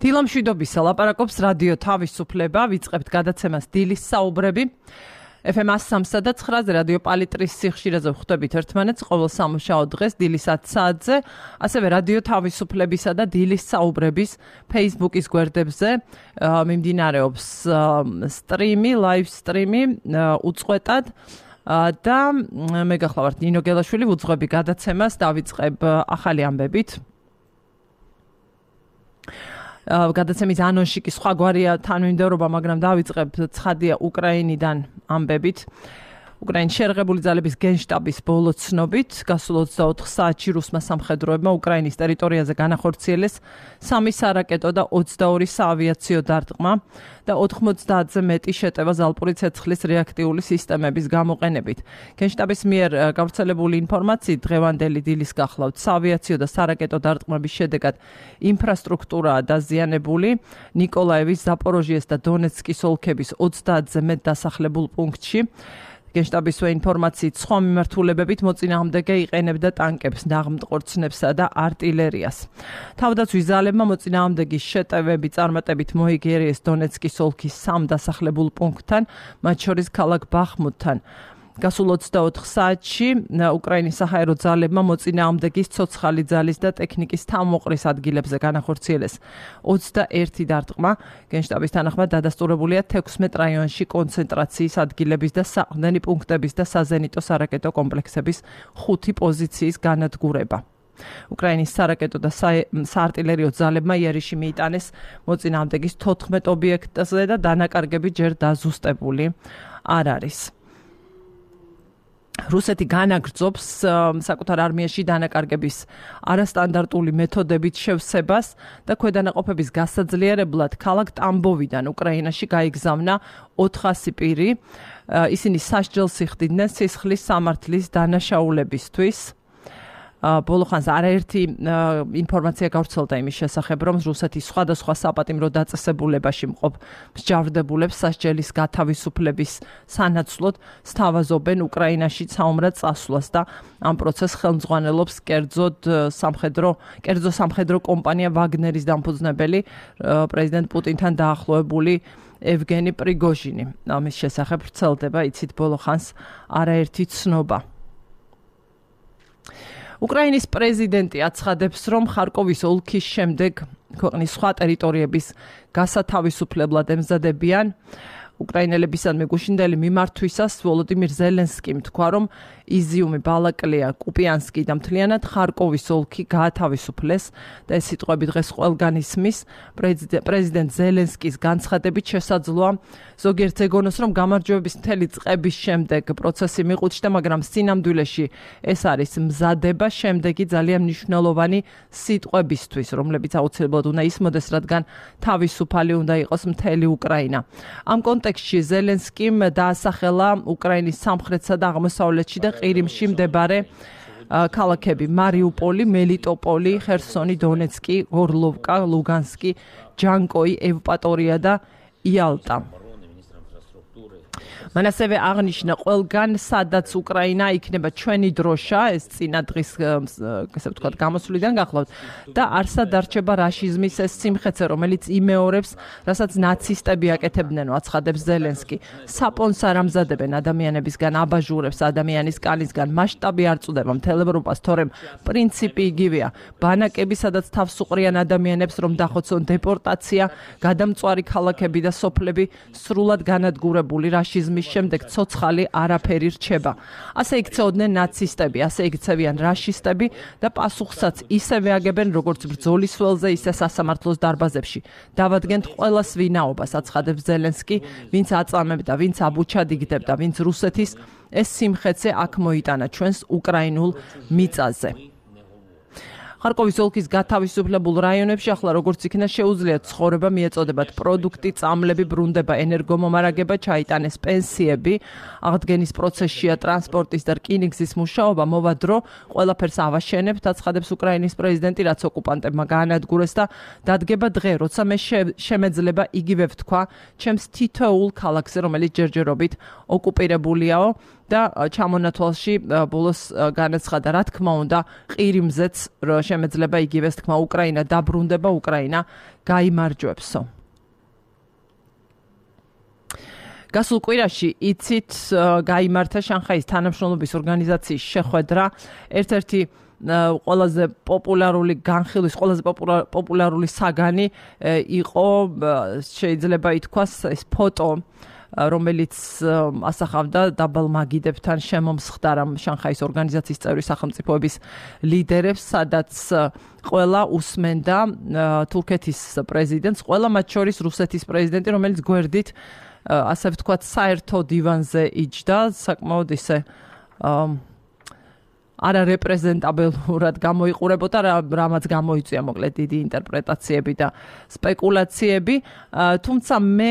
დილამშვიდობისა ლაპარაკობს რადიო თავისუფლება, ვიწყებთ გადაცემას დილის საუბრები. FM 103 და 9 რადიო პალიტრის სიხშირეზე ვხვდებით ერთმანეთს ყოველ სამუშაო დღეს დილის 10 საათზე, ასევე რადიო თავისუფლებისა და დილის საუბრების Facebook-ის გვერდებზე მიმდინარეობს სტრიმი, live სტრიმი უწყვეტად და მე გახლავართ ნინო გელაშვილი, ვუძღვები გადაცემას, დავიწყებ ახალი ამბებით. გადაცემის ანონსში კი სხვაგვარია თანმიმდევრობა, მაგრამ დავიწყებ ცხადია უკრაინიდან ამბებით. უკრაინის შერღებული ძალების გენშტაბის ბოლო ცნობით, გასულ 24 საათში რუსმა სამხედროებმა უკრაინის ტერიტორიაზე განახორციელეს 3 სარაკეტო და 22 საავიაციო დარტყმა და 90-ზე მეტი შეტევა ზალპური ცეცხლის რეაქტიული სისტემების გამოყენებით. გენშტაბის მიერ გავრცელებული ინფორმაციით, დღევანდელი დილის გახლავთ საავიაციო და სარაკეტო დარტყმების შედეგად ინფრასტრუქტურაა დაზიანებული. ნიკოლაევის, ზაპოროჟიეს და დონეცკის ოლქების 30-ზე მეტ დასახლებულ პუნქტში. გენშტაბის ინფორმაციით, სხვა მიმართულებებით მოწინააღმდეგე იყენებდა ტანკებს, ნაღმტყორცნებსა და არტილერიას. თავდაცვის ძალებმა მოწინააღმდეგის შეტევები წარმატებით მოიგერიეს დონეცკის ოლქის 3 დასახლებულ პუნქტთან, მათ შორის ქალაქ ბახმუთთან. გასულ 24 საათში უკრაინის საჰაერო ძალებმა მოწინააღმდეგის ცოცხალი ძალის და ტექნიკის თავმოყრის ადგილებზე განახორციელეს 21 დარტყმა. გენშტაბის თანახმად დადასტურებულია 16 რაიონში კონცენტრაციის ადგილების და საყრდენი პუნქტების და საზენიტო სარაკეტო კომპლექსების 5 პოზიციის განადგურება. უკრაინის სარაკეტო და საარტილერიო ძალებმა იერიში მიიტანეს მოწინააღმდეგის 14 ობიექტზე და დანაკარგები ჯერ დაზუსტებული არ არის. რუსეთი განაგრძობს საკუთარ არმიაში დანაკარგების არასტანდარტული მეთოდებით შევსებას და ქვედანაყოფების გასაძლიერებლად ქალაქ ტამბოვიდან უკრაინაში გაიგზავნა 400 პირი. ისინი სასჯელს იხდიდნენ სისხლის სამართლის დანაშაულებისთვის. ბოლო ხანს არაერთი ინფორმაცია გავრცელდა იმის შესახებ, რომ რუსეთი სხვადასხვა საპატიმრო დაწესებულებაში მყოფ მსჯავრდებულებს სასჯელის გათავისუფლების სანაცვლოდ სთავაზობენ უკრაინაში საომრად წასვლას და ამ პროცესს ხელმძღვანელობს კერძო სამხედრო კომპანია ვაგნერის დამფუძნებელი პრეზიდენტ პუტინთან დაახლოებული ევგენი პრიგოჟინი. ამის შესახებ ვრცელდება, იცით, ბოლო ხანს არაერთი ცნობა. უკრაინის პრეზიდენტი აცხადებს, რომ ხარკოვის ოლქის შემდეგ ქვეყნის სხვა ტერიტორიების გასათავისუფლებლად ემზადებიან. უკრაინელებისადმი გუშინდელი მიმართვისას ვოლოდიმირ ზელენსკიმ თქვა, რომ იზიუმი, ბალაკლია, კუპიანსკი და მთლიანად ხარკოვის ოლქი გაათავისუფლეს და ეს სიტყვები დღეს ყველგან ისმის. პრეზიდენტ ზელენსკის განცხადებით შესაძლოა ზოგიერთ ეგონოს, რომ გამარჯვების მთელი წლების შემდეგ პროცესი მიყვჩნდა, მაგრამ სინამდვილეში ეს არის მზადება შემდეგი ძალიან მნიშვნელოვანი სიტყვებისთვის, რომლებიც აუცილებლად უნდა ისმოდეს, რადგან თავისუფალი უნდა იყოს მთელი უკრაინა. ამ კონტექსტში ზელენსკიმ დაასახელა უკრაინის სამხრეთსა და აღმოსავლეთში და ყირიმში მდებარე ქალაქები მარიუპოლი, მელიტოპოლი, ხერსონი, დონეცკი, გორლოვკა, ლუგანსკი, ჯანკოი, ევპატორია და იალტა. მან ასევე აღნიშნა, ყველგან სადაც უკრაინა იქნება ჩვენი დროშა, ეს წინა დღის ესე ვთქვათ გამოსვლიდან გახლავთ და არსად არჩება რაშიზმის ეს სიმხეცე, რომელიც იმეორებს, რასაც ნაცისტები აკეთებდნენ, აცხადებს ზელენსკი. საპონს არ ამზადებენ ადამიანებისგან, აბაჟურებს ადამიანის კანისგან, მასშტაბი არ წუდება მთელ ევროპას, თორემ პრინციპი იგივეა. ბანაკები, სადაც თავს უყრიან ადამიანებს, რომ დახოცონ დეპორტაცია, გადამწვარი ქალაქები და სოფლები სრულად განადგურებული რაშიზმის შემდეგ ცოცხალი არაფერი რჩება. ასე იქცეოდნენ ნაცისტები, ასე იქცევიან რაშისტები და პასუხსაც ისევე აგებენ, როგორც ბრძოლის ველზე, ისე სასამართლოს დარბაზებში. დავადგენთ ყველას ვინაობას, აცხადებს ზელენსკი, ვინც აწამებდა, ვინც აბუჩადიგდებდა, ვინც რუსეთის ეს სიმხეცე აქ მოიტანა ჩვენს უკრაინულ მიწაზე. ხარკოვის ოლქის გათავისუფლებულ რაიონებში ახლა როგორც იქნა შეუძლიათ ცხოვრება მიეწოდებათ პროდუქტი, წამლები, ბრუნდება, ენერგომომარაგება, ჩაიტანეს პენსიები. აღდგენის პროცესშია ტრანსპორტის და რკინიგზის მუშაობა, მოვა დრო, ყველაფერს ავაშენებთ, აცხადებს უკრაინის პრეზიდენტი, რაც ოკუპანტებმა გაანადგურეს და დადგება დღე, როცა მე შემეძლება იგივე ვთქვა, ჩემს თითოეულ ქალაქზე, რომელიც ჯერჯერობით ოკუპირებულიაო და ჩამონათვალში ბოლოს განაცხადა, რა თქმა უნდა, ყირიმზეც შემეძლება იგივეს თქმა, უკრაინა დაბრუნდება, უკრაინა გაიმარჯვებსო. გასულ კვირაში იცით გაიმართა შანხაის თანამშრომლობის ორგანიზაციის შეხვედრა, ერთ-ერთი ყველაზე პოპულარული განხილვის, ყველაზე პოპულარული საგანი იყო, შეიძლება ითქვას, ეს ფოტო, რომელიც ასახავდა დაბალ მაგიდებთან შემომსხდარა შანხაის ორგანიზაციის წევრი სახელმწიფოების ლიდერებს, სადაც ყველა უსმენდა თურქეთის პრეზიდენტს, ყველა მათ შორის რუსეთის პრეზიდენტი, რომელიც გვერდით ასე ვთქვათ, საერთო დივანზე იჯდა, საკმაოდ ისე არარეპრეზენტაბელურად გამოიყურებოდა, რამაც გამოიწვია მოკლედ დიდი ინტერპრეტაციები და სპეკულაციები, თუმცა მე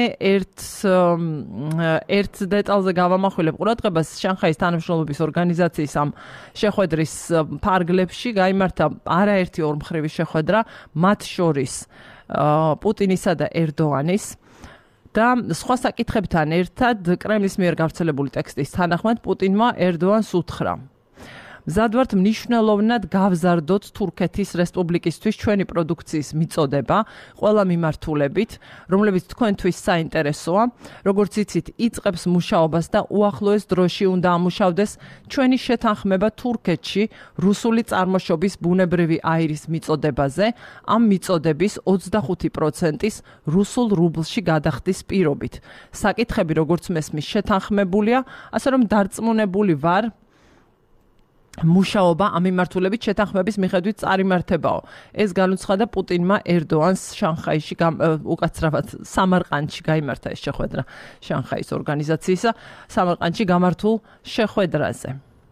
ერთ დეტალზე გავამახვილებ ყურადღებას, შანხაის თანამშრომლობის ორგანიზაციის ამ შეხვედრის ფარგლებში გაიმართა არაერთი ორმხრივი შეხვედრა, მათ შორის პუტინისა და ერდოანის და სხვა საკითხებთან ერთად კრემლის მიერ გავრცელებული ტექსტის თანახმად პუტინმა ერდოანს უთხრა: მზად ვართ მნიშვნელოვნად გავზარდოთ თურქეთის რესპუბლიკისთვის ჩვენი პროდუქციის მიწოდება ყველა მიმართულებით, რომლებიც თქვენთვის საინტერესოა, როგორც იცით, იწყებს მუშაობას და უახლოეს დროში უნდა ამუშავდეს ჩვენი შეთანხმება თურქეთში რუსული წარმოშობის ბუნებრივი აირის მიწოდებაზე, ამ მიწოდების 25%-ის რუსულ რუბლში გადახდის პირობით. საკითხები, როგორც მესმის, შეთანხმებულია, ასე რომ დარწმუნებული ვარ, მუშაობა ამ მიმართულებით შეთანხმების მიხედვით წარიმართებაო. ეს განუცხადა პუტინმა ერდოანს შანხაიში, უკაცრავად სამარყანდში გაიმართა ეს შეხვედრა შანხაის ორგანიზაციისა, სამარყანდში გამართულ შეხვედრაზე.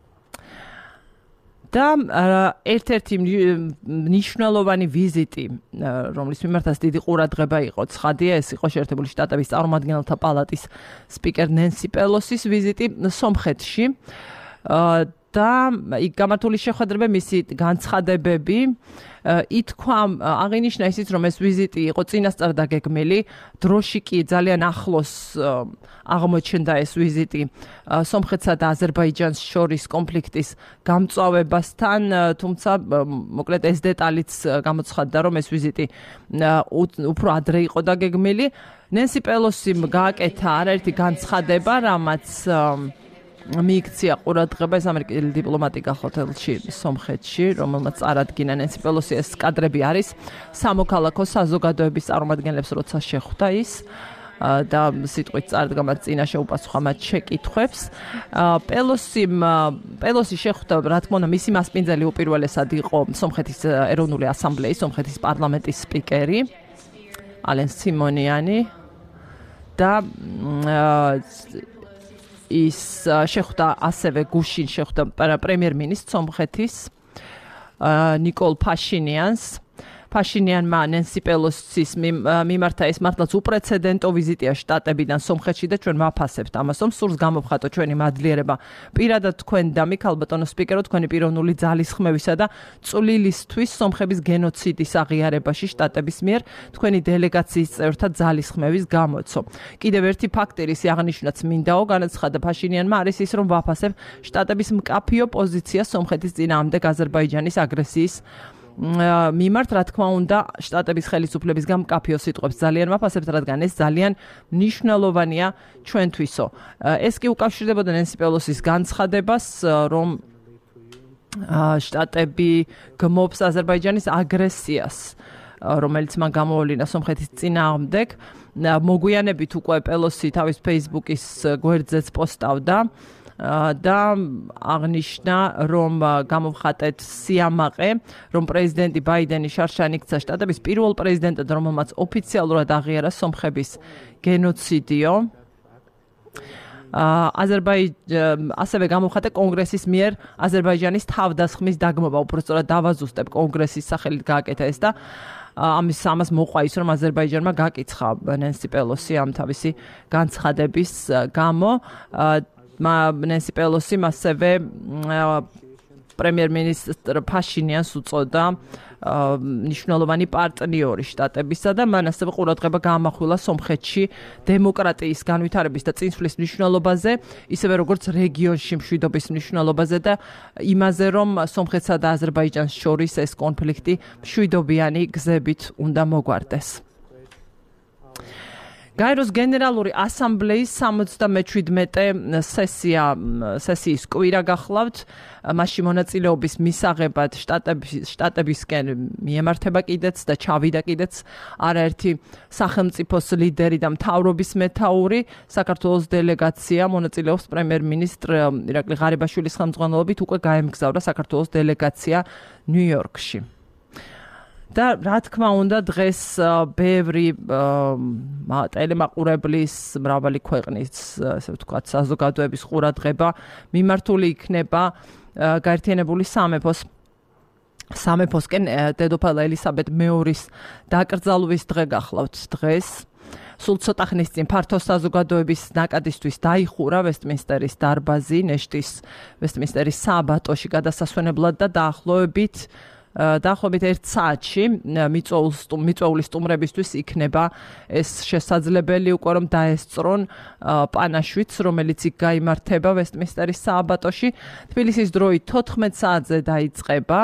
და ერთ-ერთი მნიშვნელოვანი ვიზიტი, რომლის მიმართაც დიდი ყურადღება იყო, ცხადია, ეს იყო შეერთებული შტატების წარმომადგენელთა პალატის სპიკერ ნენსი პელოსის ვიზიტი სომხეთში. და იქ გამართული შეხვედრები, მისი განცხადებები, ითქვა, აღინიშნა ისიც, რომ ეს ვიზიტი იყო წინასწარ დაგეგმილი, დროში კი ძალიან ახლოს აღმოჩნდა ეს ვიზიტი სომხეთსა და აზერბაიჯანს შორის კონფლიქტის გამწვავებასთან, თუმცა მოკლედ ეს დეტალიც გამოცხადდა, რომ ეს ვიზიტი უფრო ადრე იყო დაგეგმილი. ნენსი პელოსიმ გააკეთა არაერთი განცხადება, რამაც მიიქცია ყურადღება ეს ამერიკელი დიპლომატი გახოთელში სომხეთში, რომელმაც წარადგინა ნენსი პელოსი, ეს კადრები არის სამოქალაქო საზოგადოების წარმომადგენლებს, როცა შეხვდა ის და სიტყვით წარდგა მათ წინაშე უპასუხა მათ შეკითხვებს. პელოსი შეხვდა, რა თქმა უნდა, მისი მასპინძელი უპირველესად იყო სომხეთის ეროვნული ასამბლეის, სომხეთის პარლამენტის სპიკერი ალენ სიმონიანი და ის შეხვდა ასევე გუშინ შეხვდა პრემიერ-მინისტრ სომხეთის ნიკოლ ფაშინიანს. ფაშინიანმა ნენსი პელოსის მიმართა ეს მართლაც უპრეცედენტო ვიზიტია შტატებიდან სომხეთში და ჩვენ ვაფასებთ ამას, რომ სურს გამოვხატოთ ჩვენი მადლიერება პირადად თქვენ და მიქალ ბატონო სპიკერო, თქვენი პიროვნული ძალისხმევისა და წვლილისთვის სომხების გენოციდის აღიარებაში შტატების მიერ თქვენი დელეგაციის წევრთა ძალისხმევის გამოცო. კიდევ ერთი ფაქტი ისი აღნიშნაც მინდაო, განაცხადა ფაშინიანმა, არის ის, რომ ვაფასებ შტატების მკაფიო პოზიცია სომხეთის წინააღმდეგ აზერბაიჯანის აგრესიის მიმართ, რა თქმა უნდა, შტატების ხელისუფლებისგან მკაფიო სიტყვებს ძალიან ვაფასებთ, რადგან ეს ძალიან მნიშვნელოვანია ჩვენთვისო. ეს კი უკავშირდებოდა ნენსი პელოსის განცხადებას, რომ შტატები გმობს აზერბაიჯანის აგრესიას, რომელიც მან გამოვლინა სომხეთის წინააღმდეგ. მოგვიანებით უკვე პელოსი თავის Facebook-ის გვერდზეც პოსტავდა და აღნიშნა, რომ გამოვხატეთ სიამაყე, რომ პრეზიდენტი ბაიდენი შარშან იქცა შტატების პირველ პრეზიდენტად, რომელმაც ოფიციალურად აღიარა სომხების გენოციდიო. ასევე გამოვხატა კონგრესის მიერ აზერბაიჯანის თავდასხმის დაგმობა, უпростоრად დავაზუსტებ, კონგრესის სახელით გააკეთა ეს და ამას მოყვა ის, რომ აზერბაიჯანმა გაკიცხა ნენსი პელოსი ამ თავისი განცხადების გამო. ნენსი პელოსი ასევე პრემიერ-მინისტრ ფაშინიანს უწოდა მნიშვნელოვანი პარტნიორი შტატებისა და მან ასევე ყურადღება გაამახვილა სომხეთში დემოკრატიის განვითარების და წინსვლის მნიშვნელობაზე, ისევე როგორც რეგიონში მშვიდობის მნიშვნელობაზე და იმაზე, რომ სომხეთსა და აზერბაიჯანს შორის ეს კონფლიქტი მშვიდობიანი გზებით უნდა მოგვარდეს. გაეროს გენერალური ასამბლეის 77 სესიის კვირა გახლავთ. მასში მონაწილეობის მისაღებად შტატებისკენ მიემართება კიდეც და ჩავიდა კიდეც არაერთი სახელმწიფოს ლიდერი და მთავრობის მეთაური. საქართველოს დელეგაცია მონაწილეობს პრემიერ-მინისტრ ირაკლი ღარიბაშვილის ხელმძღვანელობით უკვე გაემგზავრა საქართველოს დელეგაცია ნიუ-იორკში. და რა თქმა უნდა დღეს ბევრი ტელემაყურებლის მრავალი ქვეყნის ასე ვთქვათ საზოგადოების ყურადღება მიმართული იქნება გაერთიანებული სამეფოსკენ დედოფალ ელისაბედ მეორის დაკრძალვის დღე გახლავთ დღეს. სულ ცოტა ხნის წინ ფართო საზოგადოების ნაკადისთვის დაიხურა ვესტმინსტერის დარბაზი ნეშტის ვესტმინსტერის სააბატოში გადასასვენებლად და დაახლოებით 1 საათში მიწვეული სტუმრებისთვის იქნება ეს შესაძლებელი უკვე რომ დაესწრონ პანაშვიდს, რომელიც იქ გაიმართება ვესტმინსტერის სააბატოში. თბილისის დროით 14 საათზე დაიწყება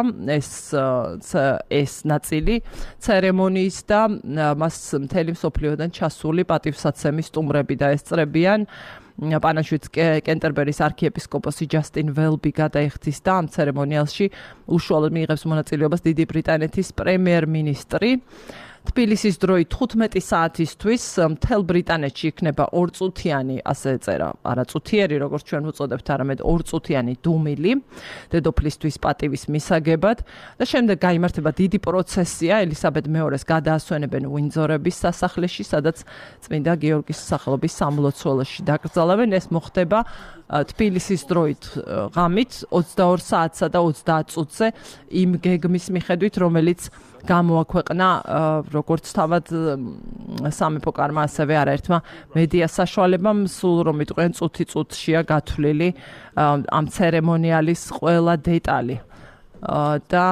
ეს ნაწილი ცერემონიის და მას მთელი მსოფლიოდან ჩასული პატივსაცემი სტუმრები დაესწრებიან. პანაშვიდს კენტერბერის არქიეპისკოპოსი ჯასტინ ველბი გადაიხდის და ამ ცერემონიალში უშუალოდ მიიღებს მონაწილეობას დიდი ბრიტანეთის პრემიერ-მინისტრი. თბილისის დროით 15 საათისთვის მთელ ბრიტანეთში იქნება ორწუთიანი, ასე წერა, არა წუთიერი, როგორც ჩვენ ვუწოდებთ, არამედ ორწუთიანი დუმილი დედოფლისთვის პატივის მისაგებად და შემდეგ გაიმართება დიდი პროცესია ელისაბედ მეორეს გადაასვენებენ უინძორების სასახლეში, სადაც წმინდა გიორგის სახელობის სამლოცველოში დაკრძალავენ. ეს მოხდება თბილისის დროით ღამით 22 საათსა და 30 წუთზე იმ გეგმის მიხედვით, რომელიც გამოაქვეყნა როგორც თავად სამეფო კარმა, ასევე არაერთმა მედია საშუალებამ, სულ რომ იტყვიან წუთი-წუთშია გათვლილი ამ ცერემონიალის ყველა დეტალი. და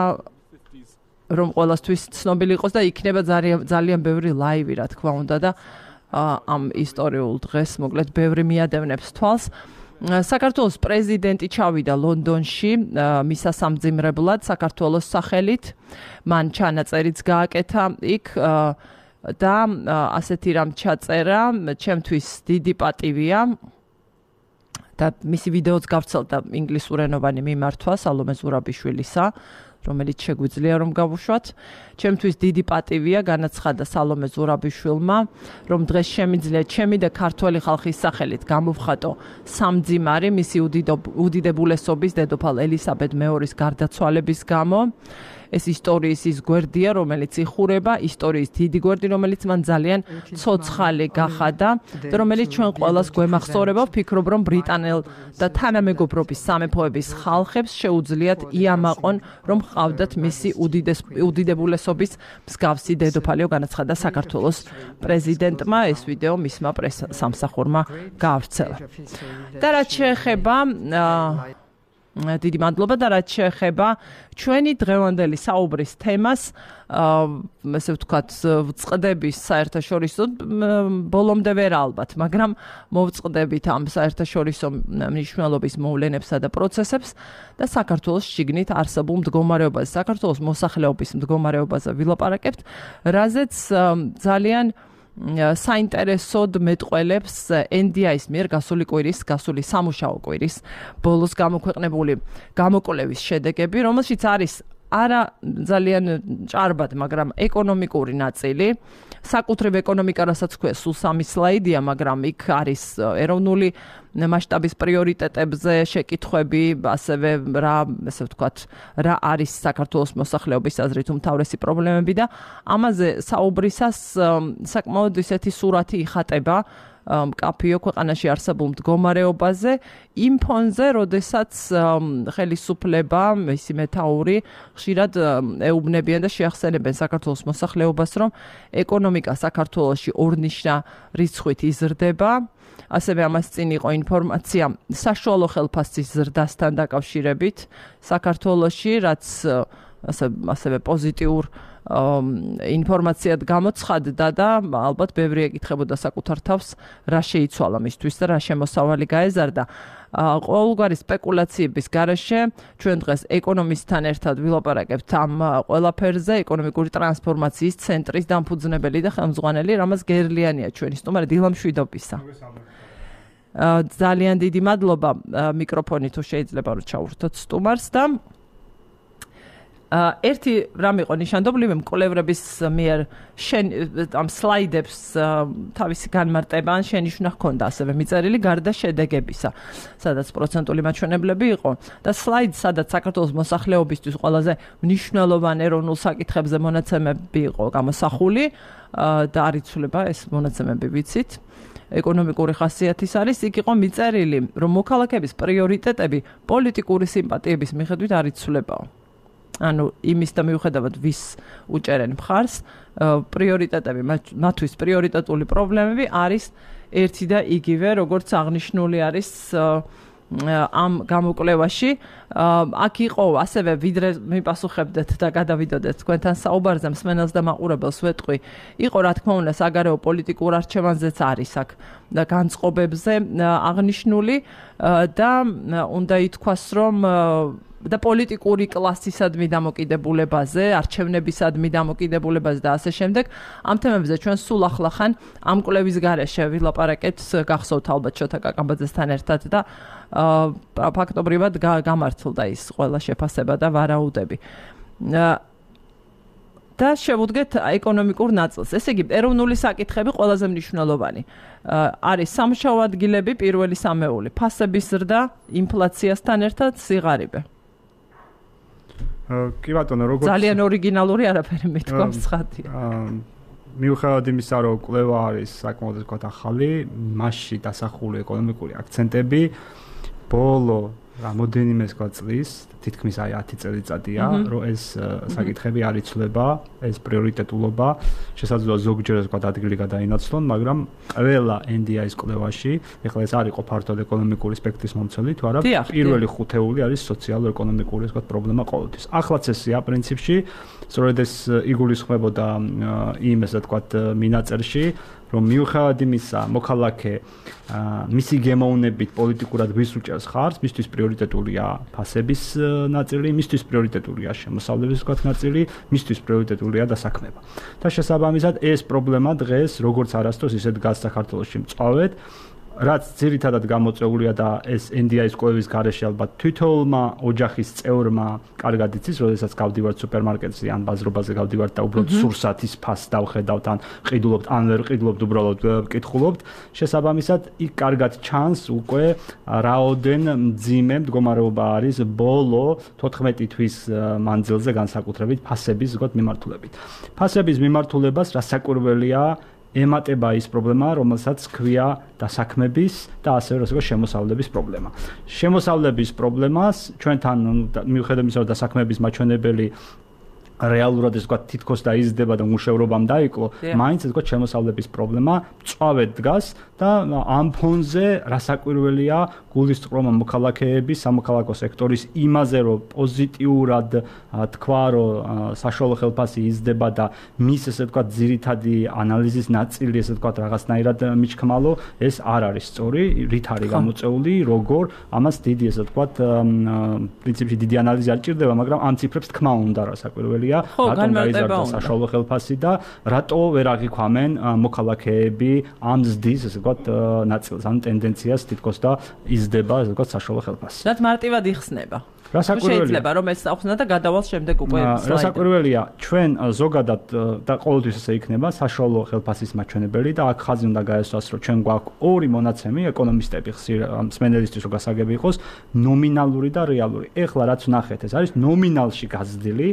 რომ ყველასთვის ცნობილი იყოს და იქნება ძალიან ბევრი ლაივი, რა თქმა უნდა და ამ ისტორიულ დღეს მოკლედ ბევრი მიადევნებს თვალს. საქართველოს პრეზიდენტი ჩავიდა ლონდონში მისასამძიმრებლად საქართველოს სახელით. მან ჩანაწერიც გააკეთა იქ და ასეთი რამ ჩაწერა, ჩემთვის დიდი პატივია. და მისი ვიდეოც გავრცელდა ინგლისურენოვანი მიმართვა სალომე ზურაბიშვილისა, რომელიც შეგვიძლია რომ გავუშვათ. ჩემთვის დიდი პატივია, განაცხადა სალომე ზურაბიშვილმა, რომ დღეს შემიძლია ჩემი და ქართველი ხალხის სახელით გამოვხატო სამძიმარი მისი უდიდებულესობის დედოფალ ელისაბედ მეორის გარდაცვალების გამო. ეს ისტორიის ის გვერდია, რომელიც იხურება, ისტორიის დიდი გვერდი, რომელიც მან ძალიან ცოცხალი გახადა და რომელიც ჩვენ ყველას გვემახსოვრება. ვფიქრობ, რომ ბრიტანელ და თანამეგობრობის სამეფოების ხალხებს შეუძლიათ იამაყონ, რომ ჰყავდათ მისი უდიდებულესობის მსგავსი დედოფალიო, განაცხადა საქართველოს პრეზიდენტმა. ეს ვიდეო მისმა პრესსამსახურმა გაავრცელა. და რაც შეეხება დიდი მადლობა და რაც შეეხება ჩვენი დღევანდელი საუბრის თემას, ასე ვთქვათ, ვწყდების საერთაშორისო ბოლომდე ვერ ალბათ, მაგრამ მოვწყდებით ამ საერთაშორისო მნიშვნელობის მოვლენებსა და პროცესებს და საქართველოს შიგნით არსებულ მდგომარეობაზე, საქართველოს მოსახლეობის მდგომარეობაზე ვილაპარაკებთ, რაზეც ძალიან საინტერესოდ მეტყველებს NDI-ის მიერ გასული სამუშაო კვირის ბოლოს გამოქვეყნებული გამოკვლევის შედეგები, რომელშიც არის არა ძალიან ჭარბად, მაგრამ ეკონომიკური ნაწილი. საკუთრივ ეკონომიკა, რასაც ქვია, სულ 3 სლაიდია, მაგრამ იქ არის ეროვნული მასშტაბის პრიორიტეტებზე შეკითხვები, ასევე ასე ვთქვათ, რა არის საქართველოს მოსახლეობის აზრით უმთავრესი პრობლემები და ამაზე საუბრისას საკმაოდ ისეთი სურათი იხატება მკაფიო ქვეყანაში არსებულ მდგომარეობაზე, იმ ფონზე, როდესაც ხელისუფლება, მისი მეთაური ხშირად ეუბნებიან და შეახსენებენ საქართველოს მოსახლეობას, რომ ეკონომიკა საქართველოში ორნიშნა რიცხვით იზრდება. ასევე ამას წინ იყო ინფორმაცია საშუალო ხელფასის ზრდასთან დაკავშირებით საქართველოში, რაც ასევე პოზიტიურ ინფორმაციად გამოცხადდა და ალბათ ბევრი ეკითხებოდა საკუთარ თავს რა შეიცვალა მისთვის და რა შემოსავალი გაეზარდა. ყოველგვარი სპეკულაციების გარეშე ჩვენ დღეს ეკონომისტთან ერთად ვილაპარაკებთ ამ ყველაფერზე, ეკონომიკური ტრანსფორმაციის ცენტრის დამფუძნებელი და ხელმძღვანელი რამაზ გერლიანია ჩვენი სტუმარი დილა მშვიდობისა. ძალიან დიდი მადლობა მიკროფონი თუ შეიძლება რომ ჩაურთოთ სტუმარს და ერთი რამ იყო ნიშანდობლივი მკვლევრების მიერ ამ სლაიდებს თავისი განმარტება ან შენიშვნა ჰქონდა ასევე მიწერილი გარდა შედეგებისა, სადაც პროცენტული მაჩვენებლები იყო და სლაიდ, სადაც საქართველოს მოსახლეობისთვის ყველაზე მნიშვნელოვანი ეროვნულ საკითხებზე მონაცემები იყო გამოსახული და არ იცვლება ეს მონაცემები ვიცით. ეკონომიკური ხასიათის არის, იქ იყო მიწერილი, რომ მოქალაქეების პრიორიტეტები პოლიტიკური სიმპათიების მიხედვით არ იცვლებაო. ანუ იმის და მიუხედავად ვის უჭერენ მხარს, პრიორიტეტები, მათთვის პრიორიტეტული პრობლემები არის ერთი და იგივე, როგორც აღნიშნული არის ამ გამოკვლევაში. აქ იყო ასევე ვიდრე მიპასუხებდეთ და გადავიდოდეთ თქვენთან საუბარზე, მსმენელს და მაყურებელს ვეტყვი, იყო რა თქმა უნდა საგარეო პოლიტიკურ არჩევანზეც არის აქ და განწყობებზე აღნიშნული და უნდა ითქვას, რომ და პოლიტიკური კლასისადმი დამოკიდებულებაზე, არჩევნებისადმი დამოკიდებულებაზე და ასე შემდეგ. ამ თემებზე ჩვენ სულ ახლახან ამ კვლევის გარეშე ვილაპარაკეთ, გახსოვთ ალბათ შოთა კაკაბაძესთან ერთად და ფაქტობრივად გამართლდა ის ყველა შეფასება და ვარაუდები. და შევუდგეთ ეკონომიკურ ნაწილს. ესე იგი, ეროვნული საკითხები ყველაზე მნიშვნელოვანი. არის სამუშაო ადგილები, პირველი სამეული, ფასების ზრდა, ინფლაციასთან ერთად სიღარიბე. კი ბატონო, როგორც ძალიან ორიგინალური არაფერი მithქვამს ხათია. მიუხედავად იმისა, რომ კვლევა არის საკმაოდ ვთქვათ ახალი, მასში დასახული ეკონომიკური აქცენტები ბოლო რამოდენიმე წლის, თითქმის აი 10 წელიწადია, რომ ეს საკითხები არ იცვლება, ეს პრიორიტეტულობა, შესაძლოა ზოგჯერ ვთქვათ ადგილი გადაინაცვლონ, მაგრამ ყველა NDI-ის კვლევაში, ეხლა ეს არ იყო ფართოდ ეკონომიკური სპექტრის მომცველი, თუ არა, პირველი ხუთეული არის სოციალურ-ეკონომიკური ვთქვათ პრობლემა ყოველთვის. ახლაც ესეა პრინციპში, სწორედ ეს იგულისხმებოდა იმ ესე ვთქვათ მინაწერში, რომ მიუხედავად იმისა, მოქალაქე მისი გემოვნებით პოლიტიკურად ვის უჭერს ხარს, მისთვის პრიორიტეტულია ფასების ნაწილი, მისთვის პრიორიტეტულია შემოსავლების ვთქვათ ნაწილი, მისთვის პრიორიტეტულია დასაქმება. და შესაბამისად ეს პრობლემა დღეს როგორც არასდროს ისე დგას საქართველოში მწვავედ, რაც ძირითადად გამოწვეულია და ეს NDI-ის კვლევის გარეშე ალბათ თვითონმა ოჯახის წევრმა კარგად იცის, როდესაც გავდივართ სუპერმარკეტზე ან ბაზრობაზე გავდივართ და უბრალოდ სურსათის ფასს დავხედავთ ან ყიდულობთ, ან ვერ ყიდულობთ, უბრალოდ ვკითხულობთ. შესაბამისად, იქ კარგად ჩანს უკვე რაოდენ მძიმე მდგომარეობა არის ბოლო 14 თვის მანძილზე განსაკუთრებით ფასების ვთქვათ მიმართულებით. ფასების მიმართულებას რასაკვირველია ემატება ის პრობლემა, რომელსაც ქვია დასაქმების და ასევე როგორც შემოსავლების პრობლემა. შემოსავლების პრობლემას ჩვენთან მიუხედავად იმისა, რომ დასაქმების მაჩვენებელი რეალურად ეს ვთქვათ თითქოს დაიზრდება და მუშევრობამ დაიკლო, მაინც ეს ვთქვათ შემოსავლების პრობლემა მწვავედ დგას და ამ ფონზე რასაკვირველია გულისწყრომა მოქალაქეების, სამოქალაქო სექტორის იმაზე, რომ პოზიტიურად თქვა, რომ საშუალო ხელფასი იზრდება და მის ესე ვთქვათ ძირითადი ანალიზის ნაწილი ესე ვთქვათ რაღაცნაირად მიჩქმალო, ეს არ არის სწორი, რით არის გამოწეული, როგორ, ამას დიდი ესე ვთქვათ პრინციპში დიდი ანალიზი არ ჭირდება, მაგრამ ამ ციფრებს თქმა უნდა რასაკვირველია რატომ გაიზარდა საშუალო ხელფასი და რატო ვერ აღიქვამენ მოქალაქეები ამ ზრდის ესე ვთქვათ ნაწილს, ან ტენდენციას თითქოს და იზრდება ესე ვთქვათ საშუალო ხელფასი. რაც მარტივად იხსნება. რასაკვირველია შეიძლება რომ ეს ახსნა და გადავალ შემდეგ უკვე სლაიდები. რასაკვირველია, ჩვენ ზოგადად და ყოველთვის ესე იქნება საშუალო ხელფასის მაჩვენებელი და აქ ხაზი უნდა გაესვას, რომ ჩვენ გვაქვს ორი მონაცემი, ეკონომისტები მსმენელისთვის რო გასაგები იყოს, ნომინალური და რეალური. ეხლა რაც ვნახეთ, ეს არის ნომინალში გაზრდილი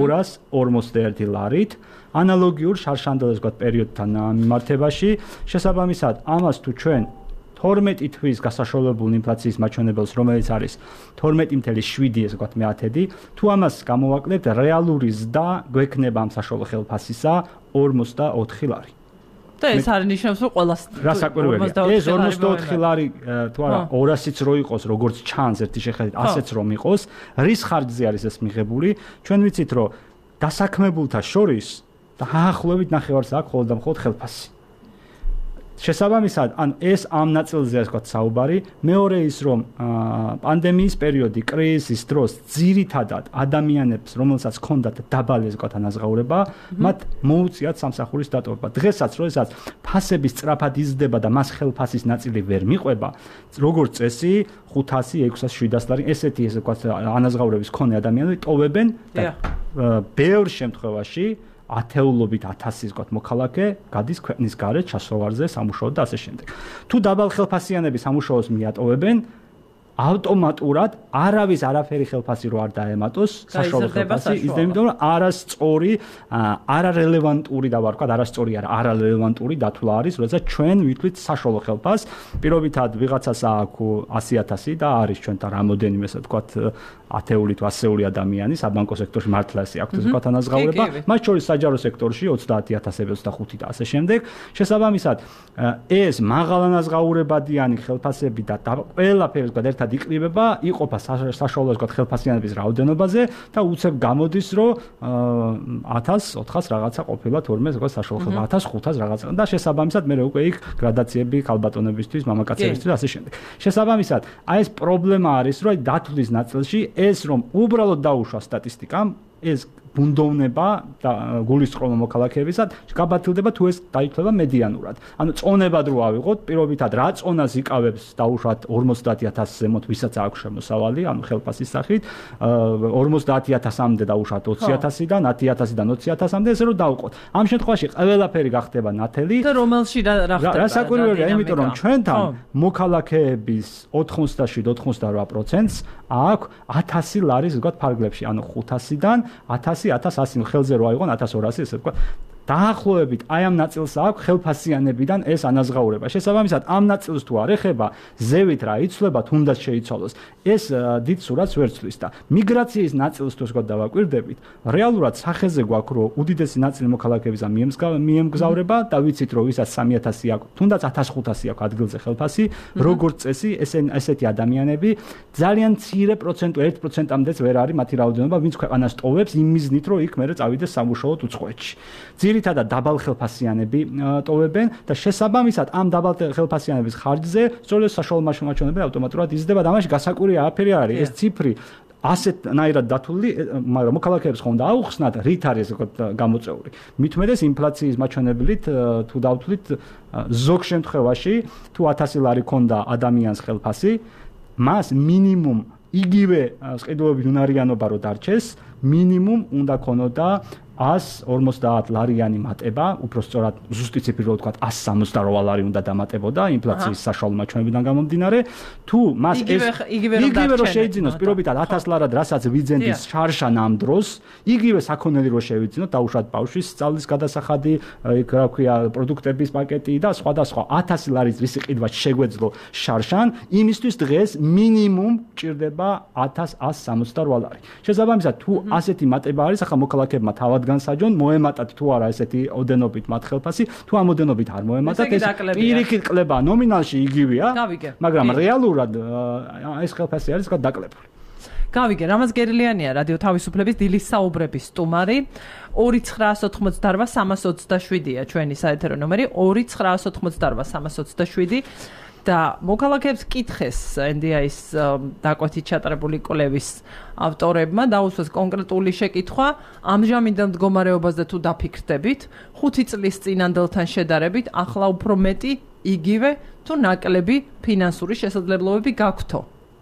241 ლარით. ანალოგიურ შარშანდელს ვთქვათ პერიოდთან მიმართებაში, შესაბამისად, ამას თუ ჩვენ 12 თვის გასაშოლებულ ინფლაციის მაჩვენებელს, რომელიც არის 12.7 ესე ვთქვათ მეათედი, თუ ამას გამოვაკლებთ, რეალური ზრდა გვექნება ამ საშუალო ხელფასისა 44 ლარი. და ეს არ ნიშნავს რომ ყველას რა საკვირველია ეს 54 ლარი თუ არა 200-იც რო იყოს როგორც ჩანს ერთი შეხედვით 100-იც რომ იყოს რის ხარჯზე არის ეს მიღებული ჩვენ ვიცით რომ დასაქმებულთა შორის დაახლოებით ნახევარს აქვს ხოლმე და მხოლოდ ხელფასი შესაბამისად ან ეს ამ ნაწილზე ასე ვთქვათ საუბარი მეორე ის რომ პანდემიის პერიოდი კრიზისის დროს ძირითადად ადამიანებს რომელსაც ჰქონდათ დაბალი ასე ვთქვათ ანაზღაურება მათ მოუწიათ სამსახურის დატოვება დღესაც როდესაც ფასები სწრაფად იზრდება და მას ხელფასის ნაწილი ვერ მიყვება როგორც წესი 500 600 700 ლარი ესეთი ასე ვთქვათ ანაზღაურების მქონე ადამიანები ტოვებენ და ბევრ შემთხვევაში ათეულობით 1000-ის ვთქვათ მოქალაქე გადის ქვეყნის გარეთ ჩასოვარზე სამუშაოდ და ასე შემდეგ. თუ დაბალ ხელფასიანები სამუშაოს მიატოვებენ ავტომატურად არავის არაფერი ხელფასი რო არ დაემატოს საშუალო ხელფასი ისდემიტომ რომ არასწორი არარელევანტური და ვთქვათ არასწორი არარელევანტური დათვლა არის როდესაც ჩვენ ვითვლით საშუალო ხელფასს პირობითად ვიღაცას აქვს 100,000 და არის ჩვენთან რამოდენიმე ასე ვთქვათ ათეული თუ ასეული ადამიანი საბანკო სექტორში მართლა ესე აქვს ასე ვთქვათ ანაზღაურება მათ შორის საჯარო სექტორში 30,000 25 და ასე შემდეგ შესაბამისად ეს მაღალანაზღაურებადიანი ხელფასები და ყველაფერი ვთქვათ ერთად იკრიბება იყოფა საშუალო ვთქვათ ხელფასიანების რაოდენობაზე და უცებ გამოდის რომ 1000 400 რაღაცა ყოფილა თორმე ვთქვათ საშუალო ხელფასი 1500 რაღაცა და შესაბამისად მე უკვე იქ გრადაციები ქალბატონებისთვის მამაკაცებისთვის და ასე შემდეგ შესაბამისად აი ეს პრობლემა არის რომ დათვლის ნაწილში ეს რომ უბრალოდ დაუშვა სტატისტიკამ ეს ბუნდოვნება და გულისწყრომა მოქალაქეებისად გაბათილდება თუ ეს დაითვლება მედიანურად. ანუ წონებად რო ავიღოთ, პირობითად რა წონას იკავებს დაუშვათ 50,000 ზემოთ, ვისაც აქვს შემოსავალი, ანუ ხელფასის სახით, 50,000-მდე დაუშვათ 20,000-დან, 10,000-დან 20,000-მდე, ესე რომ დავუყოთ. ამ შემთხვევაში ყველაფერი გახდება ნათელი. და რომელში რა ხდება? რა საკვირველია, იმიტომ რომ ჩვენთან მოქალაქეების 87-88%-ს აქვს 1000 ლარის ვთქვათ ფარგლებში, ანუ 500-დან 1100 ხელზე რო აიღონ 1200 ესე ვთქვათ დაახლოებით აი ამ ნაწილს აქვს ხელფასიანებიდან ეს ანაზღაურება. შესაბამისად ამ ნაწილს თუ არ ეხება ზევით რა იცვლება თუნდაც შეიცვალოს ეს დიდ სურათს ვერ ცვლის და მიგრაციის ნაწილს თუ ვთქვათ დავაკვირდებით რეალურად სახეზე გვაქვს რომ უდიდესი ნაწილი მოქალაქეებისა მიემგზავრება და ვიცით რომ ვისაც 3000 აქვს თუნდაც 1500 აქვს ადგილზე ხელფასი როგორც წესი ესეთი ადამიანები ძალიან მცირე პროცენტი 1%-მდეც ვერ არის მათი რაოდენობა ვინც ქვეყანას ტოვებს იმ მიზნით რომ იქ მერე წავიდეს სამუშაოდ უცხოეთში. ძირითადად დაბალ ხელფასიანები ტოვებენ და შესაბამისად ამ დაბალ ხელფასიანების ხარჯზე სწორედ საშუალო მაჩვენებელი ავტომატურად იზრდება და ამაში გასაკვირი არაფერი არის ეს ციფრი ასეთნაირად დათვლილი მაგრამ მოქალაქეებს ხომ და აუხსნათ რით არის გამოწეული მithumedes ინფლაციის მაჩვენებლით თუ დავთვლით ზოგ შემთხვევაში თუ 1000 ლარი ქონდა ადამიანს ხელფასი მას მინიმუმ იგივე სყიდულობით უნარიანობა რო დარჩეს მინიმუმ უნდა ქონოდა 150 ლარიანი მატება, უფრო სწორად ზუსტი ციფრი რო ვთქვათ 168 ლარი უნდა დამატებოდა ინფლაციის საშუალო მაჩვენებიდან გამომდინარე. თუ მას იგივე რო შეიძინოს პირობითად 1000 ლარად, რასაც ვიძენდის შარშან ამ დროს, იგივე საქონელი რო შევიძინოთ, დაუშვათ ბავშვის სწავლის გადასახადი, იქ რა ქვია, პროდუქტების პაკეტი და სხვადასხვა 1000 ლარის რისი ყიდვა შეგვეძლო შარშან, იმისთვის დღეს მინიმუმ ჭირდება 1168 ლარი. შესაბამისად, თუ ასეთი მატება არის, ახლა მოქალაქეებმა თავად განსაჯონ მოემატათ თუ არა ესეთი ოდენობით მათ ხელფასი თუ ამ ოდენობით არ მოემატათ ეს პირიქით კლება ნომინალში იგივეა მაგრამ რეალურად ეს ხელფასი არის დაკლებული. გავიგე, რამაზ გერილიანია რადიო თავისუფლების დილის საუბრების სტუმარი 2988-327-ია ჩვენი საეთერო ნომერი 2988-327 და მოქალაქეებს კითხეს NDI-ის დაკვეთით ჩატარებული კვლევის ავტორებმა დაუსვეს კონკრეტული შეკითხვა ამჟამინდელ მდგომარეობაზე თუ დაფიქრდებით 5 წლის წინანდელთან შედარებით ახლა უფრო მეტი იგივე თუ ნაკლები ფინანსური შესაძლებლობები გაქვთო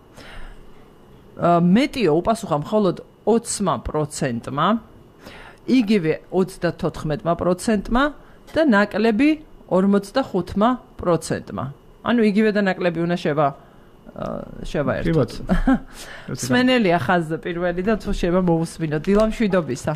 მეტიო უპასუხა მხოლოდ 20%-მა იგივე 34%-მა და ნაკლები 45%-მა ანუ იგივე და ნაკლები უნდა შევაერთოთ. სმენელია ხაზზე პირველი და თუ შევა მოусმინოთ. დილა მშვიდობისა.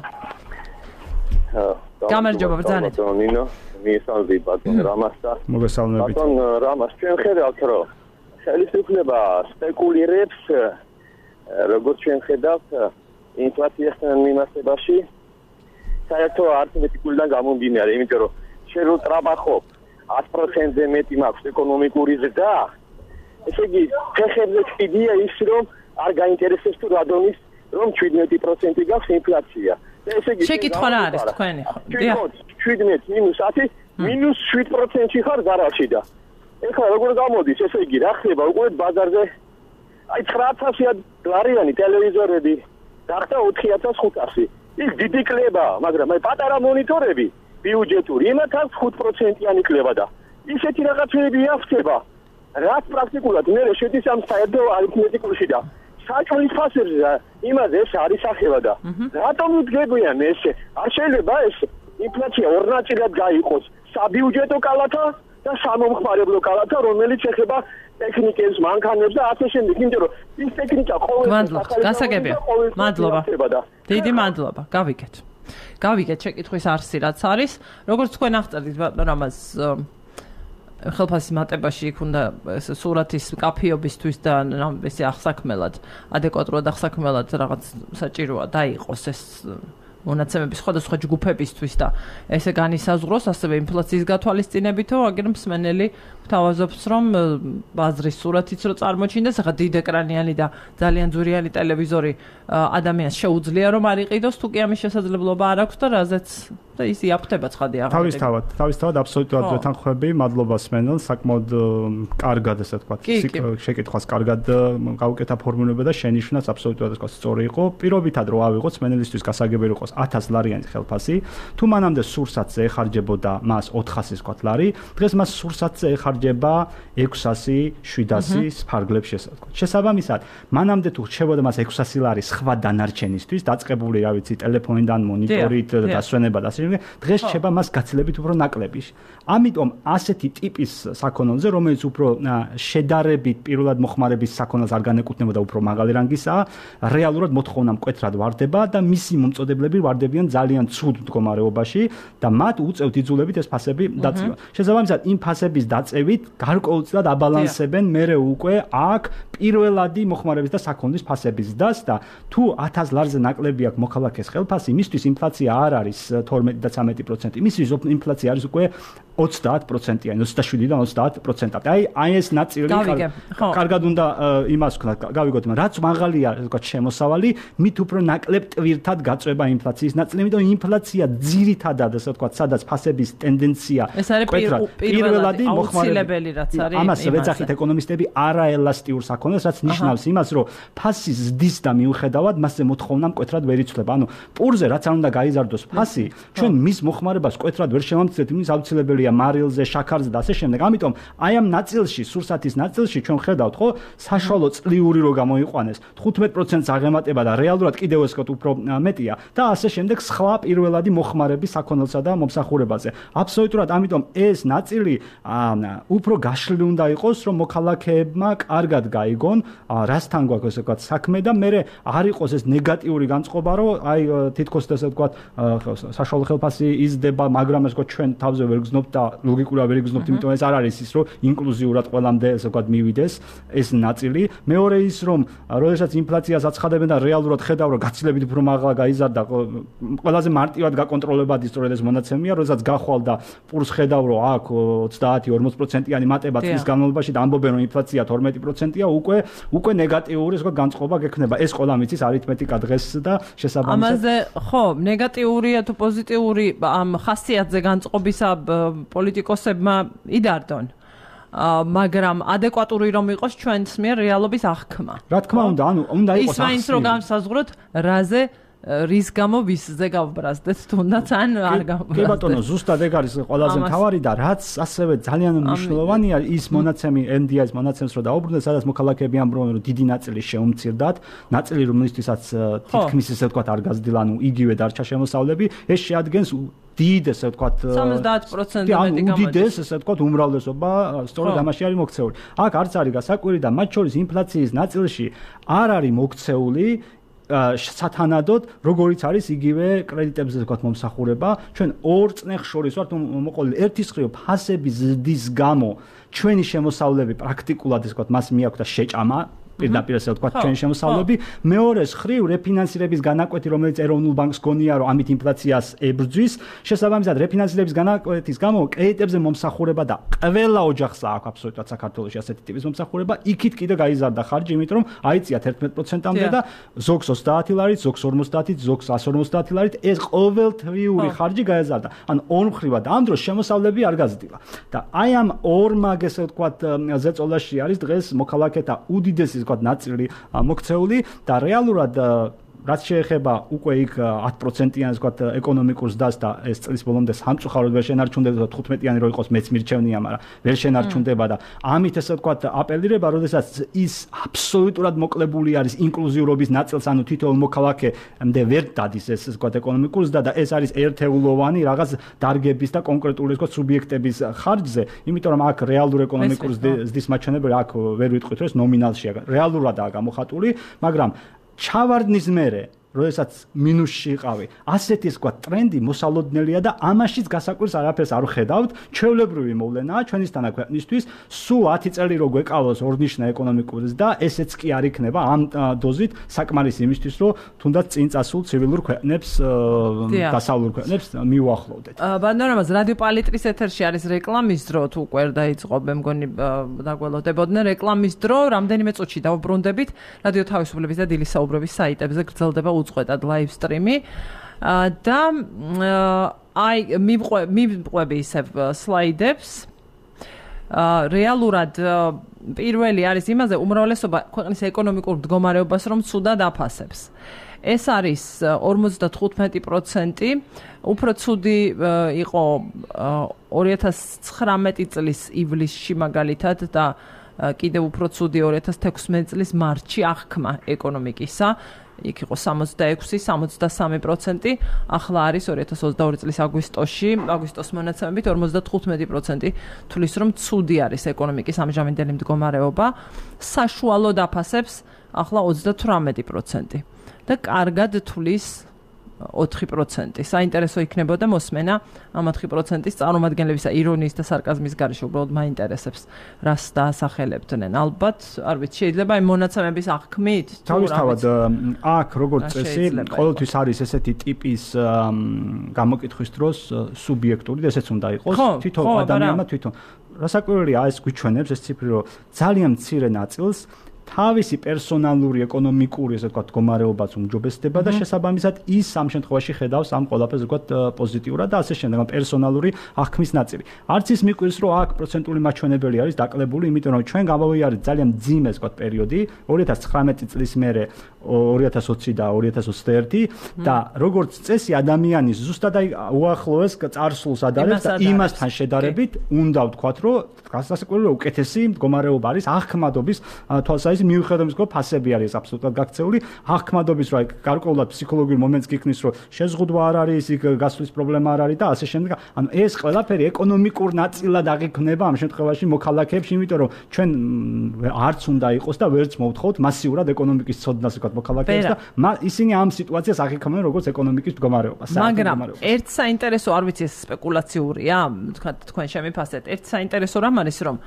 გამარჯობა ბრძანეთ. ნინო, მისალდი ბატონ რამასა. მოგესალმებით. ბატონ რამას, ჩვენ ხედავთ რომ ხელისუფლება სპეკულირებს როგორც ჩვენ ხედავთ ინფლაციასთან მიმართებაში საერთო არითმეტიკულიდან გამომდინარე, იმიტომ რომ შენ რო ტრაბახობ 100%-ზე მეტი მაქვს ეკონომიკური ზრდა, ესე იგი, ფეხებზე კიდია ის, რომ არ გაინტერესებს თუ რადონის, რომ 17% გაქვს ინფლაცია. ესე იგი, შეკითხვა რა არის თქვენი? 17 -10 -7%-ში ხარ გარაჟში და ეხლა როგორ გამოდის, ესე იგი, რა ხდება უკვე ბაზარზე? აი 9,000 ლარიანი ტელევიზორები გახდა 4,500. ის დიდი კლებაა, მაგრამ აი პატარა მონიტორები ბიუჯეტური, იმათ აქვს 5%-იანი კლება და ისეთი რაღაცები ახსება, რაც პრაქტიკულად მე შედის ამ საერთო არითმეტიკულში და საჭმლის ფასებზე იმაზე ეს არის ახება და რატომ უდგებიან ესე? არ შეიძლება ეს ინფლაცია ორ ნაწილად გაიყოს, საბიუჯეტო კალათა და სამომხმარებლო კალათა, რომელიც ეხება ტექნიკებს, მანქანებს და ასე შემდეგ, იმიტომ რომ ის ტექნიკა ყოველთვის გასაგებია. მადლობა. დიდი მადლობა. გავიგეთ შეკითხვის არსი რაც არის. როგორც თქვენ აღწერთ ბატონ რამაზ ხელფასის მატებაში იქ უნდა ეს სურათის კაფეობისთვის და ესე ახსაქმელად, ადეკვატურად ახსაქმელად რაღაც საჭიროა დაიყოს ეს მონაცემების სხვადასხვა ჯგუფებისთვის და ესე განისაზღვროს ასევე ინფლაციის გათვალისწინებითო, აგერ მსმენელი გვთავაზობს, რომ ბაზრის სურათიც რო წარმოჩინდეს, ახლა დიდ ეკრანიანი და ძალიან ძვირიანი ტელევიზორი ადამიანს შეუძლია რომ არ იყიდოს, თუ კი ამის შესაძლებლობა არ აქვს და რაზეც და ის იაფთება ცხადი აღარ. თავისთავად აბსოლუტურად ვეთანხმები, მადლობა სმენელს, საკმაოდ კარგად ესე ვთქვათ, შეკითხვას კარგად გავუკეთა ფორმულირება და შენიშვნაც აბსოლუტურად ასე ვთქვათ სწორი იყო. პირობითად რო ავიღოთ სმენელისთვის გასაგებია იყოს 1000 ლარიანი ხელფასი, თუ მანამდე სურსათზე ეხარჯებოდა მას 400 ვთქვათ ლარი, დღეს მას სურსათზე ეხარჯება 600, 700 ფარგლებს შესაძლოა. შესაბამისად, მანამდე თუ რჩებოდა მას 600 ლარი სხვა დანარჩენისთვის, დაწყებული, რა ვიცი, ტელეფონიდან, მონიტორით, დასვენება და ასე შემდეგ, დღეს რჩება მას გაცილებით უფრო ნაკლები. ამიტომ ასეთი ტიპის საქონელზე, რომელიც უფრო შედარებით პირველად მოხმარების საქონელს არ განეკუთვნებოდა, უფრო მაღალი რანგისაა, რეალურად მოთხოვნა მკვეთრად ვარდება და მისი მომწოდებლები ვარდებიან ძალიან ცუდ მდგომარეობაში და მათ უწევთ იძულებით ეს ფასები დაწევა. შესაბამისად, იმ ფასების დაწევით გარკვეულწილად აბალანსებენ მერე უკვე აქ პირველადი მოხმარების და საქონლის ფასების ზრდას და თუ 1000 ლარზე ნაკლები აქვს მოქალაქეს ხელფასი, მისთვის ინფლაცია არ არის 12 და 13%, მისთვის ინფლაცია არის უკვე 30%-იანი, 27-დან 30%. აი ეს ნაწილი კარგად უნდა იმას ვქნათ, გავიგოთ, რაც მაღალია, ასე ვთქვათ, შემოსავალი, მით უფრო ნაკლებ ტვირთად გაწვება ინფლაციის ნაწილი, იმიტომ ინფლაცია ძირითადად, ასე ვთქვათ, სადაც ფასების ტენდენცია ეს არის პირველადი აუცილებელი რაც არის. ამას ვეძახით ეკონომისტები არაელასტიურ საქონელს, რაც ნიშნავს იმას, რომ ფასის ზრდის და მიუხედავად მასზე მოთხოვნა მკვეთრად ვერ იცვლება. ანუ პურზე რაც არ უნდა გაიზარდოს ფასი, ჩვენ მის მოხმარებას მკვეთრად ვერ შევამცირებთ, იმის აუცილებელია მარილზე, შაქარზე და ასე შემდეგ. ამიტომ აი ამ ნაწილში, სურსათის ნაწილში ჩვენ ხედავთ, ხო, საშუალო წლიური რო გამოიყვანეს 15%-ს აღემატება და რეალურად კიდევ ეს უფრო მეტია და ასე შემდეგ სხვა პირველადი მოხმარების საქონელსა და მომსახურებაზე. აბსოლუტურად, ამიტომ ეს ნაწილი უფრო გაშლილი უნდა იყოს, რომ მოქალაქეებმა კარგად გაიგონ, რასთან გვაქვს ესე ვთქვათ საქმე და მე არ იყოს ეს ნეგატიური განწყობა, რომ აი თითქოს ესე ვთქვათ საშუალო ხელფასი იზრდება, მაგრამ ეს ვთქვათ ჩვენ თავზე ვერ გზნობთ და ლოგიკურად ვერ გზნობთ, იმიტომ ეს არ არის ის, რომ ინკლუზიურად ყველამდე ესე ვთქვათ მივიდეს ეს ნაწილი. მეორე ის, რომ როდესაც ინფლაციას აცხადებენ და რეალურად ხედავ, რომ გაცილებით უფრო მაღლა გაიზარდა, ყველაზე მარტივად გაკონტროლებადი სწორედ ეს მონაცემია, როდესაც გახვალ და პურს ხედავ, რომ აქ 30-40%-იანი მატება წლის განმავლობაში და ამბობენ, რომ ინფლაცია 12%-ია, უკვე ნეგატიური ესე ვთქვათ განწყობა გექნება. ეს ყველა მიცის არითმეტიკა დღეს და შესაბამისად. ამაზე ხო, ნეგატიურია თუ პოზიტიური ამ ხასიათზე განწყობისა პოლიტიკოსებმა იდარდონ. მაგრამ ადეკვატური რომ იყოს ჩვენს მიერ რეალობის აღქმა. რა თქმა უნდა, ანუ უნდა იყოს ის მაინც რომ განსაზღვროთ, რაზე რის გამო ვისზე გავბრაზდეთ, თუნდაც ან არ გავბრაზდეთ. კი ბატონო, ზუსტად ეგ არის ყველაზე მთავარი და რაც ასევე ძალიან მნიშვნელოვანია, ის მონაცემი NDI-ის მონაცემს რო დაუბრუნდეთ, სადაც მოქალაქეები ამბობენ, რომ დიდი ნაწილი შეუმცირდათ, ნაწილი რომლისთვისაც თითქმის ესე ვთქვათ არ გაზრდილა, ანუ იგივე დარჩა შემოსავლები, ეს შეადგენს დიდ ესე ვთქვათ 70% მეტი გამოდის. უდიდეს ესე ვთქვათ უმრავლესობა სწორედ ამაში არის მოქცეული. აქ არც არის გასაკვირი და მათ შორის ინფლაციის ნაწილში არ არის მოქცეული სათანადოდ როგორიც არის იგივე კრედიტებზე ვთქვათ მომსახურება. ჩვენ ორ წნეხს შორის ვართ მოყოლილი. ერთის მხრივ ფასების ზრდის გამო ჩვენი შემოსავლები პრაქტიკულად ესე ვთქვათ მას მიაქვს და შეჭამა პირდაპირ ასე ვთქვათ, ჩვენი შემოსავლები. მეორეს ხრივ რეფინანსირების განაკვეთი, რომელიც ეროვნულ ბანკს გონია, რომ ამით ინფლაციას ებრძვის, შესაბამისად რეფინანსირების განაკვეთის გამო კრედიტებზე მომსახურება და ყველა ოჯახსა აქვს აბსოლუტურად საქართველოში ასეთი ტიპის მომსახურება, იქით კიდე გაიზარდა ხარჯი, იმიტომ რომ აიწია 11%-მდე და ზოგს 30 ლარით, ზოგს 50, ზოგს 150 ლარით, ეს ყოველთვიური ხარჯი გაიზარდა. ანუ ორმხრივად ამ დროს შემოსავლები არ გაზრდილა. და აი ამ ორმაგ ესე ვთქვათ ზეწოლაში არის დღეს მოქალაქეთა უდიდესი ვთქვათ ნაწილი მოქცეული და რეალურად რაც შეეხება უკვე იქ 10%-იან ვთქვათ ეკონომიკურ ზრდას და ეს წლის ბოლომდე სამწუხაროდ ვერ შენარჩუნდება 15-იანი რო იყოს მეც მირჩევნია, მაგრამ ვერ შენარჩუნდება და ამით ესე ვთქვათ აპელირება, როდესაც ის აბსოლუტურად მოკლებული არის ინკლუზიურობის ნაწილს, ანუ თითოეულ მოქალაქემდე ვერ დადის ეს ვთქვათ ეკონომიკურ ზრდა და ეს არის ერთეულოვანი რაღაც დარგების და კონკრეტული ვთქვათ სუბიექტების ხარჯზე, იმიტომ რომ აქ რეალურ ეკონომიკურ ზრდის მაჩვენებელი აქ ვერ ვიტყვით, რომ ეს ნომინალშია, რეალურადაა გამოხატული, მაგრამ ჩავარდნის მერე, როდესაც მინუსში იყავი, ასეთი ვთქვათ ტრენდი მოსალოდნელია და ამაშიც გასაკვირს არაფერს არ ვხედავთ, ჩვეულებრივი მოვლენაა ჩვენისთანა ქვეყნისთვის, სულ 10 წელი რო გვეკავოს ორნიშნა ეკონომიკური ზრდა, ესეც კი არ იქნება ამ დოზით საკმარისი იმისთვის, რომ თუნდაც წინ წასულ ცივილურ ქვეყნებს, დასავლურ ქვეყნებს მიუახლოვდეთ. ბანდარამაზ რადიო პალიტრის ეთერში არის რეკლამის დრო, თუ უკვე დაიწყო, მე მგონი დაგველოდებოდნენ რეკლამის დრო, რამდენიმე წუთში დავუბრუნდებით, რადიო თავისუფლების და დილის საუბრების საიტებზე გრძელდება უწყვეტად live stream-ი და აი მივყვები ისევ სლაიდებს. რეალურად პირველი არის იმაზე უმრავლესობა ქვეყნის ეკონომიკურ მდგომარეობას რომ ცუდად აფასებს. ეს არის 55%, უფრო ცუდი იყო 2019 წლის ივლისში მაგალითად და კიდევ უფრო ცუდი 2016 წლის მარტში აღქმა ეკონომიკისა. იქ იყო 66-63%, ახლა არის 2022 წლის აგვისტოს მონაცემებით 55% თulis რომ ცუდი არის ეკონომიკის ამჟამინდელი მდგომარეობა, საშუალოდ აფასებს ახლა 38% და კარგად თulis 4%. საინტერესო იქნებოდა მოსმენა ამ 4%-ის წარმომადგენლებისა ირონიის და სარკაზმის გარეშე, უბრალოდ მაინტერესებს რას დაასახელებდნენ. ალბათ, არ ვიცი, შეიძლება აი მონაცემების აღქმით თავისთავად აქ როგორც წესი ყოველთვის არის ესეთი ტიპის გამოკითხვის დროს სუბიექტური და ესეც უნდა იყოს თვითონ ადამიანმა თვითონ. რასაკვირველია ეს გვიჩვენებს ეს ციფრი, რომ ძალიან მცირე ნაწილს თავისი პერსონალური ეკონომიკური ესე ვთქვათ მდგომარეობაც უმჯობესდება და შესაბამისად ის ამ შემთხვევაში ხედავს ამ ყველაფერს ვთქვათ პოზიტიურად და ასე შემდეგ პერსონალური აღქმის ნაწილი. არც ის მიკვირს რომ აქ პროცენტული მაჩვენებელი არის დაკლებული, იმიტომ რომ ჩვენ გამოვიარეთ ძალიან მძიმე ვთქვათ პერიოდი 2019 წლის მერე 2020 და 2021 და როგორც წესი ადამიანის ზუსტად უახლოეს წარსულს ადარებს და იმასთან შედარებით უნდა ვთქვათ რომ გასასაკვირველია უკეთესი მდგომარეობა არის აღქმადობის თვალსაზრისით მიუხედავად იმისა, რომ ფასები არის აბსოლუტურად გაქცეული, აღქმადობის რა გარკვეულად ფსიქოლოგიურ მომენტს გიქნის, რომ შეზღუდვა არ არის, იქ გასვლის პრობლემა არ არის და ასე შემდეგ. ანუ ეს ყველაფერი ეკონომიკურ ნაწილად აღიქმნება ამ შემთხვევაში მოქალაქეებში, იმიტომ რომ ჩვენ არც უნდა იყოს და ვერც მოვთხოვთ მასიურად ეკონომიკის ცოდნას ვთქვათ მოქალაქეებს და ისინი ამ სიტუაციას აღიქმებენ როგორც ეკონომიკის მდგომარეობას. მაგრამ ერთ საინტერესო, არ ვიცი, ეს სპეკულაციურია, ვთქვათ თქვენ შემიფასეთ. ერთ საინტერესო რამ არის, რომ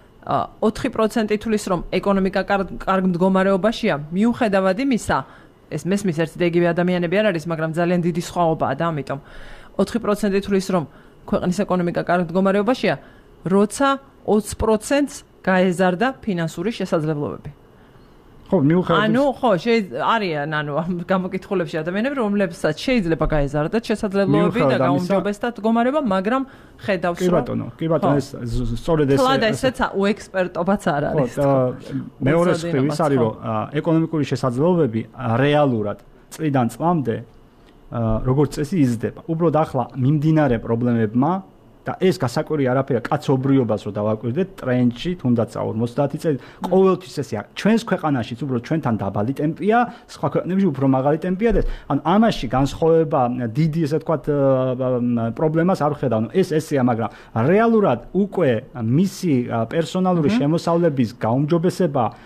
4% თulis რომ ეკონომიკა კარგ მდგომარეობაშია, მიუხედავად იმისა, ეს მესმის ერთი და იგივე ადამიანები არ არის, მაგრამ ძალიან დიდი სხვაობაა და ამიტომ 4% თulis რომ ქვეყნის ეკონომიკა კარგ მდგომარეობაშია, როცა 20%-ს გაეზარდა ფინანსური შესაძლებლობები. ხო, მიუხედავად ანუ ხო, არიან გამოკითხულებში ადამიანები, რომლებსაც შეიძლება გაეზარდათ შესაძლებლობები და გაუმჯობესდათ მდგომარეობა, მაგრამ ხედავს რომ კი ბატონო, ეს სწორედ ეს თლად ესეც უექსპერტობაც არ არის. ხო, მეორე მხრივ ის არის, რომ ეკონომიკური შესაძლებლობები რეალურად წლიდან წლამდე როგორც წესი იზრდება. უბრალოდ ახლა მიმდინარე პრობლემებმა და ეს გასაკვირი არაფერია კაცობრიობას რო დავაკვირდეთ ტრენდში, თუნდაც 50 წელი ყოველთვის ესეა. ჩვენს ქვეყანაშიც უბრალოდ ჩვენთან დაბალი ტემპია, სხვა ქვეყნებში უფრო მაღალი ტემპია და ანუ ამაში განსხვავება დიდი ესე ვთქვათ პრობლემას არ ვხედავ. ეს ესეა, მაგრამ რეალურად უკვე მისი პერსონალური შემოსავლების გაუმჯობესება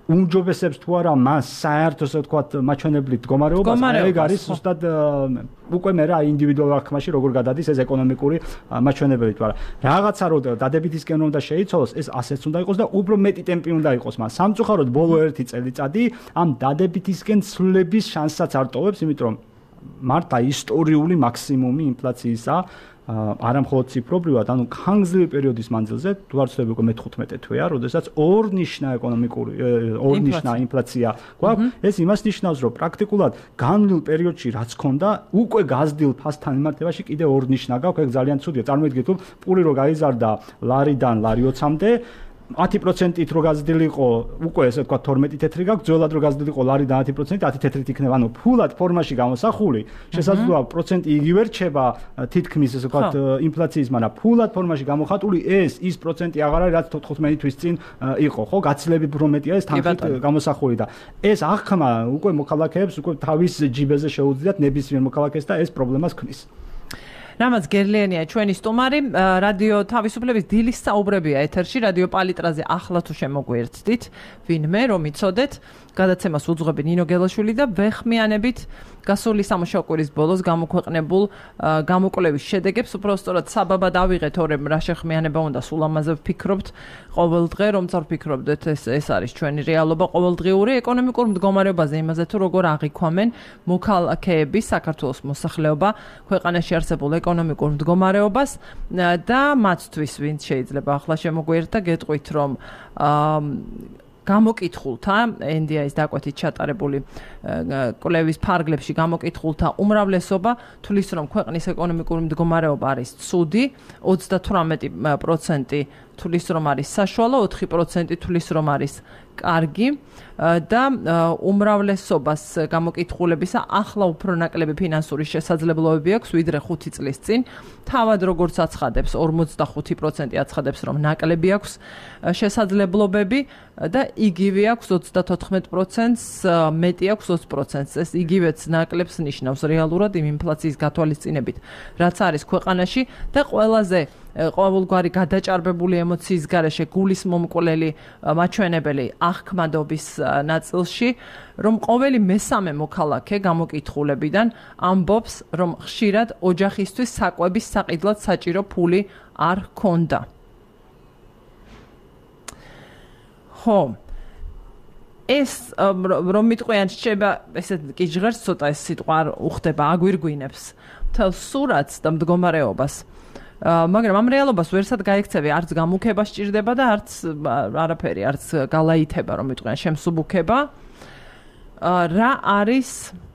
უმჯობესებს თუ არა მას საერთოდ ასე ვთქვათ მაჩვენებლით მდგომარეობას, ეგ არის ზუსტად უკვე მე რა ინდივიდუალურ აღქმაში როგორ გადადის ეს ეკონომიკური მაჩვენებლით, მაგრამ რაღაცა რო დადებითისკენ უნდა შეიცვალოს, ეს ასეც უნდა იყოს და უფრო მეტი ტემპი უნდა იყოს მას. სამწუხაროდ ბოლო 1 წელიწადი ამ დადებითისკენ ცვლილების შანსსაც არ ტოვებს, იმიტომ რომ მარტა ისტორიული მაქსიმუმი ინფლაციისა არა მხოლოდ ციფრობრივად, ანუ ხანგრძლივი პერიოდის მანძილზე, თუ არ ვცდები უკვე მე-15 თვეა, როდესაც ორნიშნა ინფლაცია გვაქვს, ეს იმას ნიშნავს, რომ პრაქტიკულად განვლილ პერიოდში რაც ქონდა, უკვე გაზრდილ ფასთან მიმართებაში კიდე ორნიშნა გაქვს, ეგ ძალიან ცუდია. წარმოიდგინეთ, რომ პური რო გაიზარდა ლარიდან ლარი 20-მდე 10%-ით რო გაზრდილიყო, უკვე ესე ვთქვათ 12 თეთრი გაქვს, ძველად რო გაზრდილიყო ლარიდან 10%, 10 თეთრით იქნება, ანუ ფულად ფორმაში გამოსახული, შესაძლოა პროცენტი იგივე რჩება თითქმის ესე ვთქვათ ინფლაციის, მაგრამ ფულად ფორმაში გამოხატული ის პროცენტი აღარ არის, რაც 14 თვის წინ იყო, ხო, გაცილებით უფრო მეტია ეს თანხით გამოსახული და ეს აღქმა უკვე მოქალაქეებს უკვე თავის ჯიბეზე შეუძლიათ ნებისმიერ მოქალაქეს და ეს პრობლემას ქმნის. რამაც გერლიანია ჩვენი სტუმარი, რადიო თავისუფლების დილის საუბრებია ეთერში, რადიო პალიტრაზე ახლა თუ შემოგვიერთდით, ვინმე რომ იცოდეთ, გადაცემას უძღვები ნინო გელაშვილი და ვეხმიანებით გასული სამუშაო კვირის ბოლოს გამოქვეყნებულ გამოკვლევის შედეგებს უпростоრად საბაბად ავიღეთ, თორემ რა შეხმიანება უნდა სულ ამაზე ვფიქრობთ ყოველდღე, რომც არ ვფიქრობდეთ, ეს არის ჩვენი რეალობა ყოველდღიური ეკონომიკურ მდგომარეობაზე, იმაზე თუ როგორ აღიქვამენ მოქალაქეები საქართველოს მოსახლეობა ქვეყანაში არსებულ ეკონომიკურ მდგომარეობას და მათთვის ვინც შეიძლება ახლა შემოგვიერთდა, გეტყვით რომ გამოკითხულთა NDI-ის დაკვეთით ჩატარებული კვლევის ფარგლებში გამოკითხულთა უმრავლესობა თulis რომ ქვეყნის ეკონომიკური მდგომარეობა არის ცუდი, 38% თulis რომ არის საშუალო, 4% თulis რომ არის კარგი და უმრავლესობას გამოკითხულებისა ახლა უფრო ნაკლები ფინანსური შესაძლებლობები აქვს ვიდრე 5 წლის წინ. თავად როგორც აცხადებს 45% აცხადებს რომ ნაკლები აქვს შესაძლებლობები და იგივე აქვს 34%-ს, მეტი აქვს 20%-ს. ეს იგივეც ნაკლებს ნიშნავს რეალურად იმ ინფლაციის გათვალისწინებით, რაც არის ქვეყანაში და ყველაზე ყოველგვარი გადაჭარბებული ემოციის გარეშე გულის მომკვლელი მაჩვენებელი აღქმადობის ნაწილში, რომ ყოველი მესამე მოქალაქე გამოკითხულებიდან ამბობს, რომ ხშირად ოჯახისთვის საკვების საყიდლად საჭირო ფული არ ჰქონდა. ხო, ეს რომ მიტყვიან შეება, ესე კი ჟღერს ცოტა ეს სიტყვა არ უხდება, აგვირგვინებს მთელ სურათს და მდგომარეობას. მაგრამ ამ რეალობას ვერსად გაიქცევი, არც გამუქება სჭირდება და არც არაფერი, არც გალაითება, რომ მიტყვიან შემსუბუქება. რა არის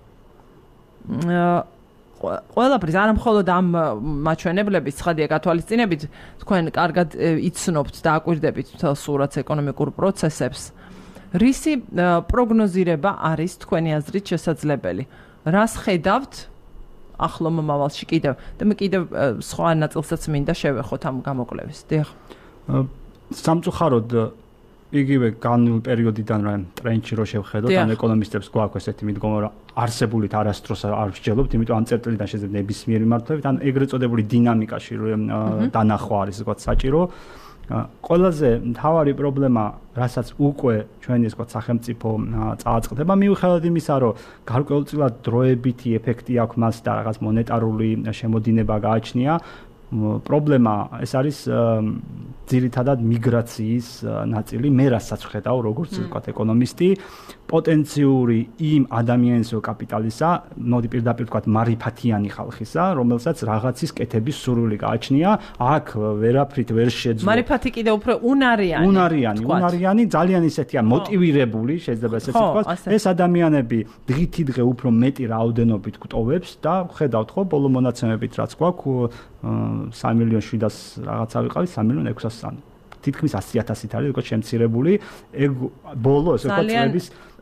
ყველაფრის არა მხოლოდ ამ მაჩვენებლების ცხადია გათვალისწინებით, თქვენ კარგად იცნობთ და აკვირდებით მთელ სურათს ეკონომიკურ პროცესებს. რისი პროგნოზირება არის თქვენი აზრით შესაძლებელი? რას ხედავთ ახლო მომავალში კიდევ და მე კიდევ სხვა ნაწილსაც მინდა შევეხოთ ამ გამოკვლევის. დიახ. სამწუხაროდ იგივე განვლილ პერიოდიდან რა ტრენდში რო შევხედოთ, ან ეკონომისტებს გვაქვს ესეთი მიდგომა, რომ არსებულით არასდროს არ ვსჯელობთ, იმიტომ ამ წერტილიდან შეიძლება ნებისმიერი მართლებით, ან ეგრეთ წოდებული დინამიკაში რომ დანახვა არის თქვა საჭირო. ყველაზე მთავარი პრობლემა, რასაც უკვე ჩვენი თქვა სახელმწიფო წააწყდება, მიუხედავად იმისა, რომ გარკვეულწილად დროებითი ეფექტი აქვს მას და რაღაც მონეტარული შემოდინება გააჩნია, პრობლემა ეს არის ძირითადად მიგრაციის ნაწილი, მე რასაც ვხედავ, როგორც ვთქვათ ეკონომისტი, პოტენციური იმ ადამიანის კაპიტალისა, მოდი პირდაპირ ვთქვათ მარიფათიანი ხალხისა, რომელსაც რაღაცის კეთების სურვილი გააჩნია, აქ ვერაფრით ვერ შეძლო. მარიფათი კიდე უფრო უნარიანი, ძალიან ისეთია მოტივირებული, შეიძლება ესეც ვთქვათ. ეს ადამიანები დღითიდღე უფრო მეტი რაოდენობით გვტოვებს და ხედავთ ხო, ბოლო მონაცემებით რაც გვაქვს 3,700,000 რაღაცა ვიყავით 3,600,000. თითქმის 100,000-ით არის უკვე შემცირებული. ეგ ბოლო ესე ვთქვათ წლების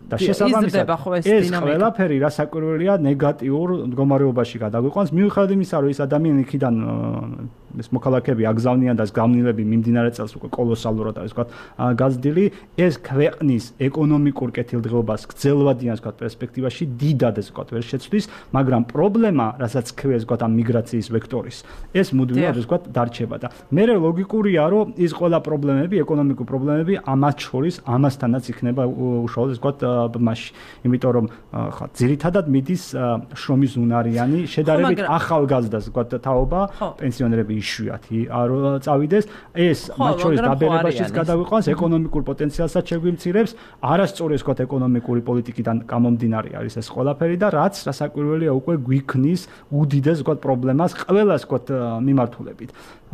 და შესაბამისად ეს ყველაფერი რასაკვირველია ნეგატიურ მდგომარეობაში გადაგვიყვანს მიუხედავად იმისა რომ ის ადამიანი იქიდან ეს მოქალაქეები აგზავნიან და ეს გამნილები მიმდინარე წელს უკვე კოლოსალურად არის ვთქვათ გაზრდილი ეს ქვეყნის ეკონომიკურ კეთილდღეობას გრძელვადიან ვთქვათ პერსპექტივაში დიდად ეს ვთქვათ ვერ შეცვლის მაგრამ პრობლემა რასაც ქვია ვთქვათ ამ მიგრაციის ვექტორის ეს მუდმივად ვთქვათ დარჩება და მე ლოგიკურია რომ ის ყველა პრობლემები ეკონომიკური პრობლემები ამას შორის ამასთანაც იქნება უშუალოდ ვთქვათ მასში იმიტომ რომ ხა ძირითადად მიდის შრომის უნარიანი შედარებით ახალგაზრდას ვთქვათ თაობა პენსიონერები იშვიათი არ წავიდეს ეს მათ შორის დაბერებაშიც გადაგვიყვანს ეკონომიკურ პოტენციალსაც შეგვიმცირებს არასწორი ვთქვათ ეკონომიკური პოლიტიკიდან გამომდინარე არის ეს ყველაფერი და რაც რასაკვირველია უკვე გვიქმნის უდიდეს ვთქვათ პრობლემას ყველას ვთქვათ მიმართულებით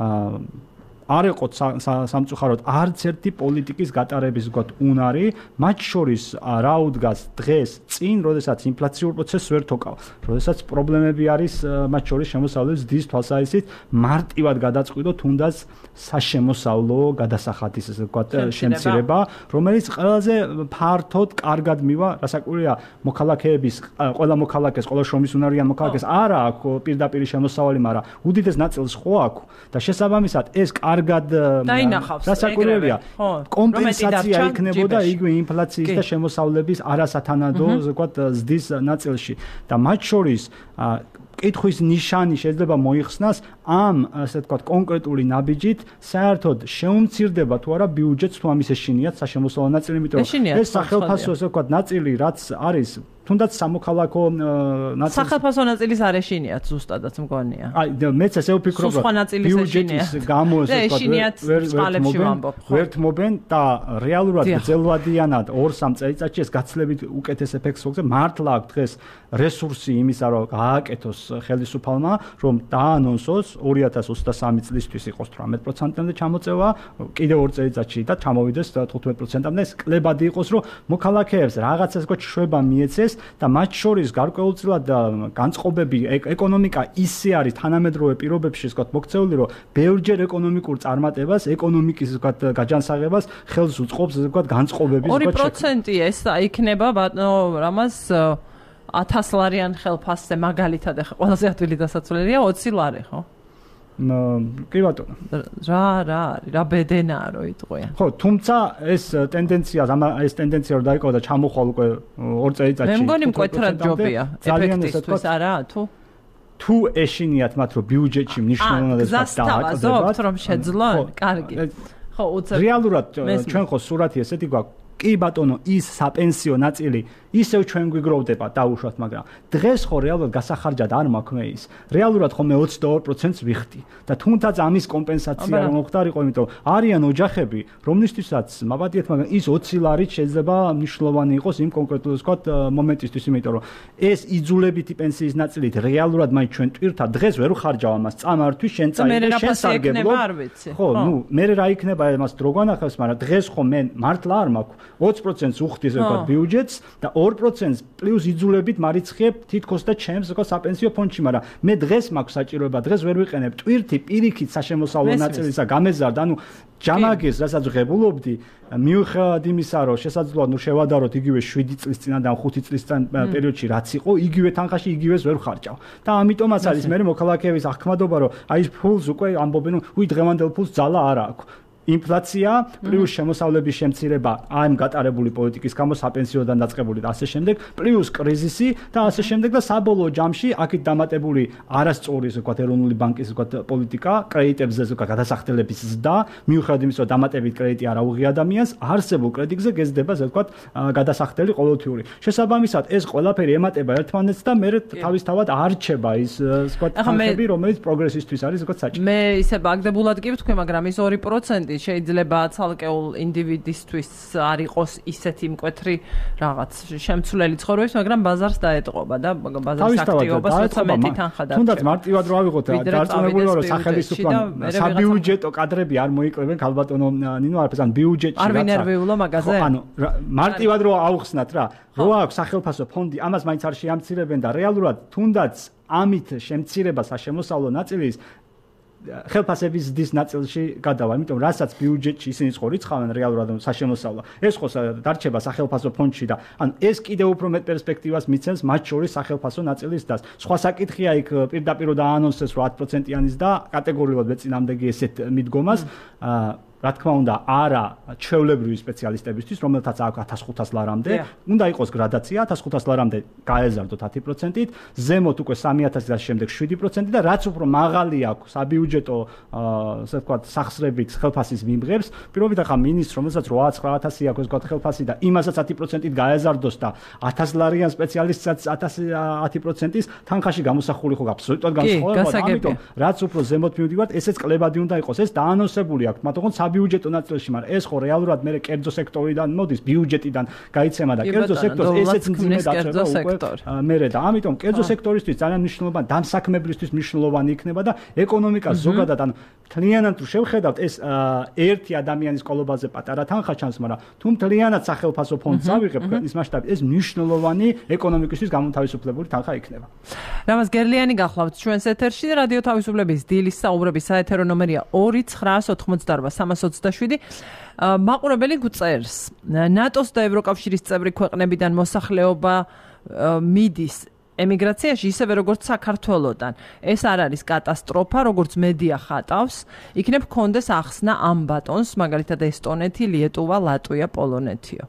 არ ეყოთ სამწუხაროდ არც ერთი პოლიტიკის გატარების ვთქვათ უნარი მათ შორის რა უდგას დღეს წინ როდესაც ინფლაციურ პროცესს ვერ თოკავ როდესაც პრობლემები არის მათ შორის შემოსავლების დის თვალსაზრისით მარტივად გადაწყვიტო თუნდაც საშემოსავლო გადასახადის ესე ვთქვათ შემცირება რომელიც ყველაზე ფართოდ კარგად მივა რასაკვირველია მოქალაქეების ყველა მოქალაქეს ყველა შრომის უნარიან მოქალაქეს არა აქვს პირდაპირ შემოსავალი მაგრამ უდიდეს ნაწილს ხო აქვს და შესაბამისად ეს კარგად რასაკვირველია კომპენსაცია იქნებოდა იგივე ინფლაციის და შემოსავლების არასათანადო ვთქვათ ზრდის ნაწილში და მათ შორის კითხვის ნიშანი შეიძლება მოიხსნას ამ ასე ვთქვათ კონკრეტული ნაბიჯით საერთოდ შეუმცირდება თუ არა ბიუჯეტს თუ ამის ეშინიათ საშემოსავლო ნაწილი იმიტომ რომ ეს სახელმწიფო ასე ვთქვათ ნაწილი რაც არის თუნდაც სამოქალაქო ნაწილი სახელმწიფო ნაწილის არ ეშინიათ ზუსტადაც მგონია აი მეც ესე ვფიქრობ რომ ბიუჯეტის გამო ასე ვთქვათ ვერთმობენ და რეალურად გრძელვადიანად 2-3 წელიწადში ეს გაცლებით უკეთეს ეფექტს მოგწევს მართლა აქვს დღეს რესურსი იმისა რომ გააკეთოს ხელისუფალმა რომ დაანონსოს 2023 წლისთვის იყოს 18%-ამდე ჩამოწევა კიდევ 2 წელიწადში და ჩამოვიდეს 15%-ამდე ეს კლებადი იყოს რომ მოქალაქეებს რაღაცას ვთქვათ შვება მიეცეს და მათ შორის გარკვეულწილად განწყობები ეკონომიკა ისე არის თანამედროვე პირობებში ვთქვათ მოქცეული რომ ბევრჯერ ეკონომიკურ წარმატებას ეკონომიკის ვთქვათ გაჯანსაღებას ხელს უწყობს ვთქვათ განწყობების ვთქვათ 2% ეს იქნება ბატონო რამას 1000 ლარიან ხელფასზე მაგალითად ახლა ყველაზე ადვილი დასაცვლელია 20 ლარი ხო? კი ბატონო. რა ბედენაა რო იტყვიან. ხო, თუმცა ეს ტენდენცია რომ დაიკავა და ჩამოხვალ უკვე 2 წელიწადში. მე მგონი მკვეთრად ჯობია ეფექტისთვის არა თუ ეშინიათ მათ რომ ბიუჯეტში მნიშვნელოვნად დააკავებათ რომ შეძლონ, კარგი. ხო, უცებ რეალურად ჩვენ ხო სურათი ესეთი გვაქვს კი ბატონო ის საპენსიო ნაწილი ისევ ჩვენ გვიგროვდება დაუშვათ მაგრამ დღეს ხო რეალურად გასახარჯად არ მაქვს ის რეალურად ხომ მე 22%-ს ვიხდი და თუნდაც ამის კომპენსაცია რომ მოხდარიყო იმიტომ არიან ოჯახები რომლისთვისაც მაბადიეთ მაგრამ ის 20 ლარით შეიძლება მნიშვნელოვანი იყოს იმ კონკრეტულ ვთქვათ მომენტისთვის იმიტომ რომ ეს იძულებითი პენსიის ნაწილით რეალურად მაინც ჩვენ ტვირთა დღეს ვერ ვხარჯავ ამას წამართვის შენ წაიღე შენ სარგებლო ხო ნუ მე რა იქნება ამას დრო განახავს მაგრამ დღეს ხო მე მართლა არ მაქვს 20%-ს უხდის ვთქვათ ბიუჯეტს და 2%-ს პლუს იძულებით მარიცხებ თითქოს და ჩემს ვთქვათ საპენსიო ფონდში, მაგრამ მე დღეს მაქვს საჭიროება, დღეს ვერ ვიყენებ ტვირთი პირიქით საშემოსავლო ნაწილისა გამეზარდა, ანუ ჯამაგეს რასაც ღებულობდი, მიუხედავად იმისა, რომ შესაძლოა ნუ შევადაროთ იგივე 7 წლის წინადან 5 წლის წინ პერიოდში რაც იყო, იგივე თანხაში იგივეს ვერ ვხარჯავ. და ამიტომაც არის მე მოქალაქეების ახმადობა, რომ აი ეს ფულს უკვე ამბობენ, უი დღევანდელ ფულს ძალა არ აქვს. ინფლაცია პლუს შემოსავლების შემცირება ამ გატარებული პოლიტიკის გამო საპენსიოდან დაწყებული და ასე შემდეგ პლუს კრიზისი და ასე შემდეგ და საბოლოო ჯამში აქეთ დამატებული არასწორი ვთქვათ ეროვნული ბანკის ვთქვათ პოლიტიკა კრედიტებზე ვთქვათ გადასახდელების ზრდა მიუხედავად იმისა რომ დამატებით კრედიტი არ აუღი ადამიანს არსებულ კრედიტზე გეზდება ვთქვათ გადასახდელი ყოველთვიური შესაბამისად ეს ყველაფერი ემატება ერთმანეთს და მე თავისთავად არჩება ის ვთქვათ თანხები რომელიც პროგრესისთვის არის ვთქვათ საჭირო მე ისე ბაგდებულად კი ვთქვი მაგრამ ის 2% შეიძლება ცალკეულ ინდივიდისთვის არ იყოს ისეთი მკვეთრი რაღაც შემცვლელი ცხოვრების, მაგრამ ბაზარს დაეტყობა და ბაზარს აქტივობას როცა მეტი თანხა დარჩება. თუნდაც მარტივად რო ავიღოთ დარწმუნებულია რომ სახელმწიფო საბიუჯეტო კადრები არ მოიკლებენ ქალბატონო ნინო არაფერს ან ბიუჯეტში არ ვინერვიულო მაგაზე. ანუ მარტივად რო აუხსნათ რა რო აქვს სახელმწიფო ფონდი ამას მაინც არ შეამცირებენ და რეალურად თუნდაც ამით შემცირება საშემოსავლო ნაწილის ხელფასების ზრდის ნაწილში გადავა, იმიტომ რასაც ბიუჯეტში ისინი ხო რიცხავენ რეალურად საშემოსავლა. ეს ხო დარჩება სახელფასო ფონდში და ანუ ეს კიდევ უფრო მეტ პერსპექტივას მიცემს მათ შორის სახელფასო ნაწილის დას. სხვა საკითხია იქ პირდაპირ დაანონსეს რომ 10%-იანის და კატეგორიულად მეწინამდეგი ესეთ მიდგომას რა თქმა უნდა, არა ჩვეულებრივი სპეციალისტებისთვის, რომელთაც აქვს 1500 ლარამდე, უნდა იყოს გრადაცია 1500 ლარამდე გაეზარდოთ 10%-ით, ზემოთ უკვე 3000-ის შემდეგ 7% და რაც უფრო მაღალი აქვს საბიუჯეტო, ასე ვთქვათ, სახსრებით ხელფასის მიმღებს, პირობით ახლა მინისტრს, რომელსაც 8-9000 აქვს ვთქვათ ხელფასი და იმასაც 10%-ით გაეზარდოს და 1000 ლარიან სპეციალისტსაც 10%-ის თანხაში გამოსახული ხო აბსოლუტურად განსხვავებაა, ამიტომ რაც უფრო ზემოთ მივდივართ, ესეც კლებადი უნდა იყოს, ეს დაანონსებული აქვს, მაგრამ საბიუჯეტო ნაწილში, მაგრამ ეს ხო რეალურად მე კერძო სექტორიდან მოდის, ბიუჯეტიდან გაიცემა და კერძო სექტორს ესეც მძიმე დაჭრება უკვე მერე და ამიტომ კერძო სექტორისთვის ძალიან მნიშვნელოვანი, დამსაქმებლისთვის მნიშვნელოვანი იქნება და ეკონომიკას ზოგადად ან მთლიანად თუ შევხედავთ ეს ერთი ადამიანის ყოლობაზე პატარა თანხა ჩანს, მაგრამ თუ მთლიანად სახელფასო ფონდს ავიღებ ქვეყნის მასშტაბით, ეს მნიშვნელოვანი ეკონომიკისთვის გამოთავისუფლებული თანხა იქნება. რამაზ გერლიანი გახლავთ ჩვენს ეთერში რადიო თავისუფლების დილის საუბრების საეთერო ნომერია 2988327. მაყურებელი გვწერს, ნატოს და ევროკავშირის წევრი ქვეყნებიდან მოსახლეობა მიდის ემიგრაციაში ისევე როგორც საქართველოდან. ეს არ არის კატასტროფა, როგორც მედია ხატავს. იქნებ კონდეს ახსნა ამ ბატონს, მაგალითად ესტონეთი, ლიეტუვა, ლატვია, პოლონეთიო.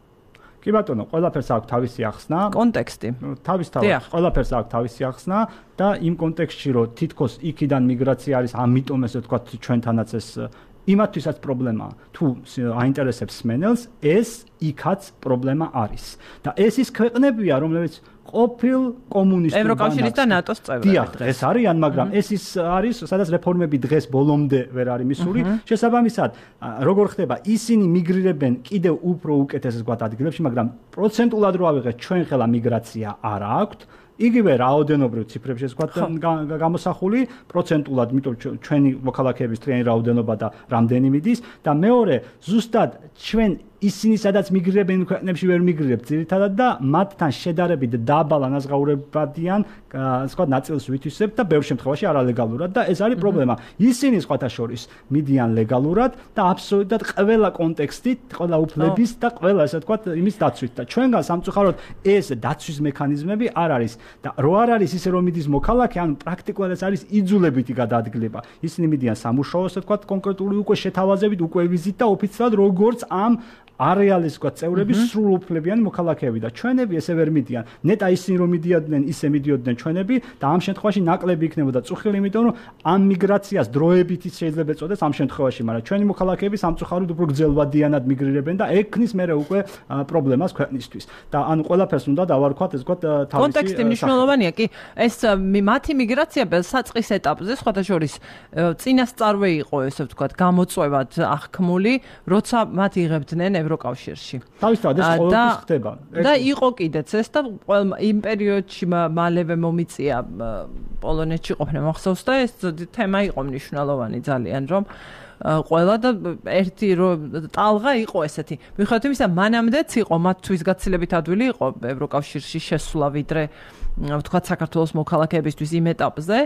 კი ბატონო, ყველაფერს აქვს თავისი ახსნა. კონტექსტი. თავისთავად, ყველაფერს აქვს თავისი ახსნა და იმ კონტექსტში, რომ თითქოს იქიდან მიგრაცია არის, ამიტომ ესე ვთქვათ, ჩვენთანაც ეს იმათვისაც პრობლემაა. თუ აინტერესებს სმენელს, ეს იქაც პრობლემა არის. და ეს ის ქვეყნებია, რომლებიც ყოფილ კომუნისტურ ევროკავშირის და ნატოს წევრები. დიახ, ეს არიან, მაგრამ ეს ის არის, სადაც რეფორმები დღეს ბოლომდე ვერ არის მისული. შესაბამისად, როგორ ხდება, ისინი მიგრირებენ კიდევ უფრო უკეთეს ვთქვათ ადგილებში, მაგრამ პროცენტულად რო ავიღეთ, ჩვენ ხელა მიგრაცია არ აქვთ. იგივე რაოდენობრივ ციფრებში ვთქვათ გამოსახული პროცენტულად, იმიტომ ჩვენი მოქალაქეების თლიანი რაოდენობა და რამდენი მიდის და მეორე, ზუსტად ჩვენ ისინი სადაც მიგრირებენ ქვეყნებში ვერ მიგრირებთ ძირითადად და მათთან შედარებით დაბალ ანაზღაურებადიან ვთქვათ ნაწილს ვითვისებთ და ბევრ შემთხვევაში არალეგალურად და ეს არის პრობლემა. ისინი სხვათა შორის მიდიან ლეგალურად და აბსოლუტურად ყველა კონტექსტით, ყველა უფლების და ყველა ესე ვთქვათ იმის დაცვით და ჩვენგან სამწუხაროდ ეს დაცვის მექანიზმები არ არის და რო არ არის ისე რომ მიდის მოქალაქე, ანუ პრაქტიკულად ეს არის იძულებითი გადაადგილება. ისინი მიდიან სამუშაოს ესე ვთქვათ კონკრეტული უკვე შეთავაზებით, უკვე ვიზით და ოფიციალურად როგორც ამ არეალის ვთქვათ წევრების სრულუფლებიანი მოქალაქეები და ჩვენები ესე ვერ მიდიან. ნეტა ისინი რომ მიდიოდნენ, ისე მიდიოდნენ ჩვენები და ამ შემთხვევაში ნაკლები იქნებოდა წუხილი, იმიტომ რომ ამ მიგრაციას დროებით ის შეიძლება ეწოდეს ამ შემთხვევაში, მაგრამ ჩვენი მოქალაქეები სამწუხაროდ უფრო გრძელვადიანად მიგრირებენ და ექნის მერე უკვე პრობლემას ქვეყნისთვის. და ანუ ყველაფერს უნდა დავარქვათ ეს ვთქვათ თავისი კონტექსტი მნიშვნელოვანია, კი, ეს მათი მიგრაცია საწყის ეტაპზე სხვათა შორის წინასწარვე იყო ესე ვთქვათ გამოწვევად აღქმული, როცა მათ იღებდნენ ევროკავშირში. თავისთავად ეს ყოველთვის ხდება. და იყო კიდეც ეს და იმ პერიოდში მალევე მომიწია პოლონეთში ყოფნა მახსოვს და ეს თემა იყო მნიშვნელოვანი ძალიან, რომ ყველა და ერთი ტალღა იყო ესეთი. მიუხედავად იმისა, მანამდეც იყო მათთვის გაცილებით ადვილი იყო ევროკავშირში შესვლა, ვიდრე ვთქვათ საქართველოს მოქალაქეებისთვის იმ ეტაპზე,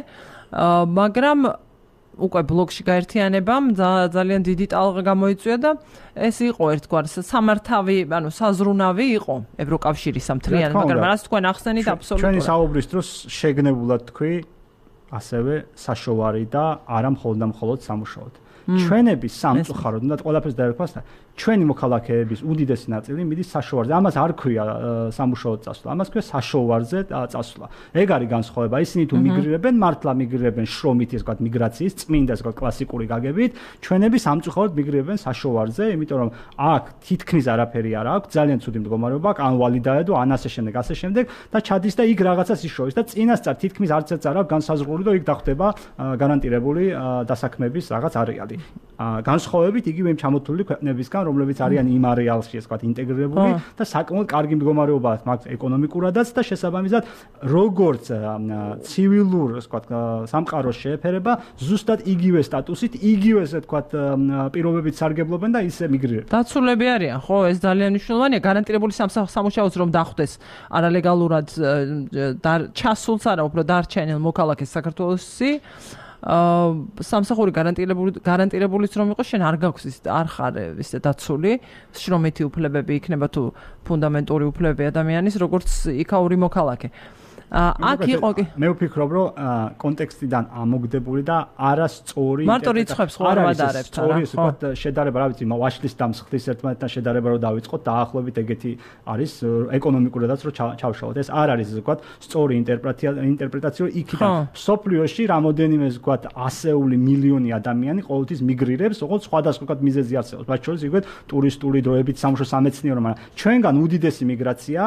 მაგრამ უკვე ბლოკში გაერთიანებამ ძალიან დიდი ტალღა გამოიწვია და ეს იყო ერთგვარ სამართავი, ანუ საზრუნავი იყო ევროკავშირის მთლიანად, მაგრამ რაც თქვენ ახსენით აბსოლუტურად. ჩვენი საუბრის დროს შეგნებულად თქვი ასევე საშოვარი და არა მხოლოდ სამუშაოდ. ჩვენები სამწუხაროდ უნდა ყველაფერს დაერქვას და ჩვენი მოქალაქეების უდიდესი ნაწილი მიდის საშოვარზე. ამას არ ქვია სამუშაოდ წასვლა, ამას ქვია საშოვარზე წასვლა. ეგ არის განსხვავება. ისინი თუ მიგრირებენ, მართლა მიგრირებენ შრომით, ეს ვთქვათ მიგრაციის წმინდა, ეს ვთქვათ კლასიკური გაგებით, ჩვენები სამწუხაროდ მიგრირებენ საშოვარზე, იმიტომ რომ აქ თითქმის არაფერი არ აქვს, ძალიან ცუდი მდგომარეობა აქვს, ან ვალი დაედო, ან ასე შემდეგ და ჩადის და იქ რაღაცას იშოვის და წინასწარ თითქმის არც ერთ არ აქვს განსაზღვრული და იქ დახვდება გარანტირებული დასაქმების რაღაც არეალი. განსხვავებით იგივე იმ ჩამოთვლილი ქვეყნებისგან, რომლებიც არიან იმ არეალში, ასე ვთქვათ, ინტეგრირებული და საკმაოდ კარგი მდგომარეობა აქვს ეკონომიკურადაც და შესაბამისად, როგორც ცივილურ, ასე ვთქვათ, სამყაროს შეეფერება, ზუსტად იგივე სტატუსით, იგივე, ასე ვთქვათ, პირობებით სარგებლობენ და ისე მიგრირებენ. დაცულები არიან, ხო, ეს ძალიან მნიშვნელოვანია, გარანტირებული სამუშაოს რომ დახვდეს არალეგალურად ჩასულს არა, უფრო დარჩენილ მოქალაქეს საქართველოსში. სამსახური გარანტირებულიც რომ იყოს, შენ არ გაქვს ის არ ხარ ისე დაცული, შრომითი უფლებები იქნება თუ ფუნდამენტური უფლებები ადამიანის, როგორც იქაური მოქალაქე. აქ იყო კი მე ვფიქრობ რომ კონტექსტიდან ამოგდებული და არასწორი მარტო რიცხვებს ხო არ ვადარებთ არა სწორი ვთქვათ შედარება რა ვიცი watchlist-ამ ხდის ერთმანეთთან შედარება რომ დავიწყოთ დაახლოებით ეგეთი არის ეკონომიკურადაც რომ ჩავშალოთ ეს არ არის ვთქვათ სწორი ინტერპრეტაცია იქიდან სოფლიოში რამოდენიმე ვთქვათ ასეული მილიონი ადამიანი ყოველთვის მიგრირებს ოღონდ სხვადასხვა ვთქვათ მიზეზი არსებობს მათ შორის იგივე ტურისტული დროებით სამუშო სამეცნიერო მაგრამ ჩვენგან უდიდესი მიგრაცია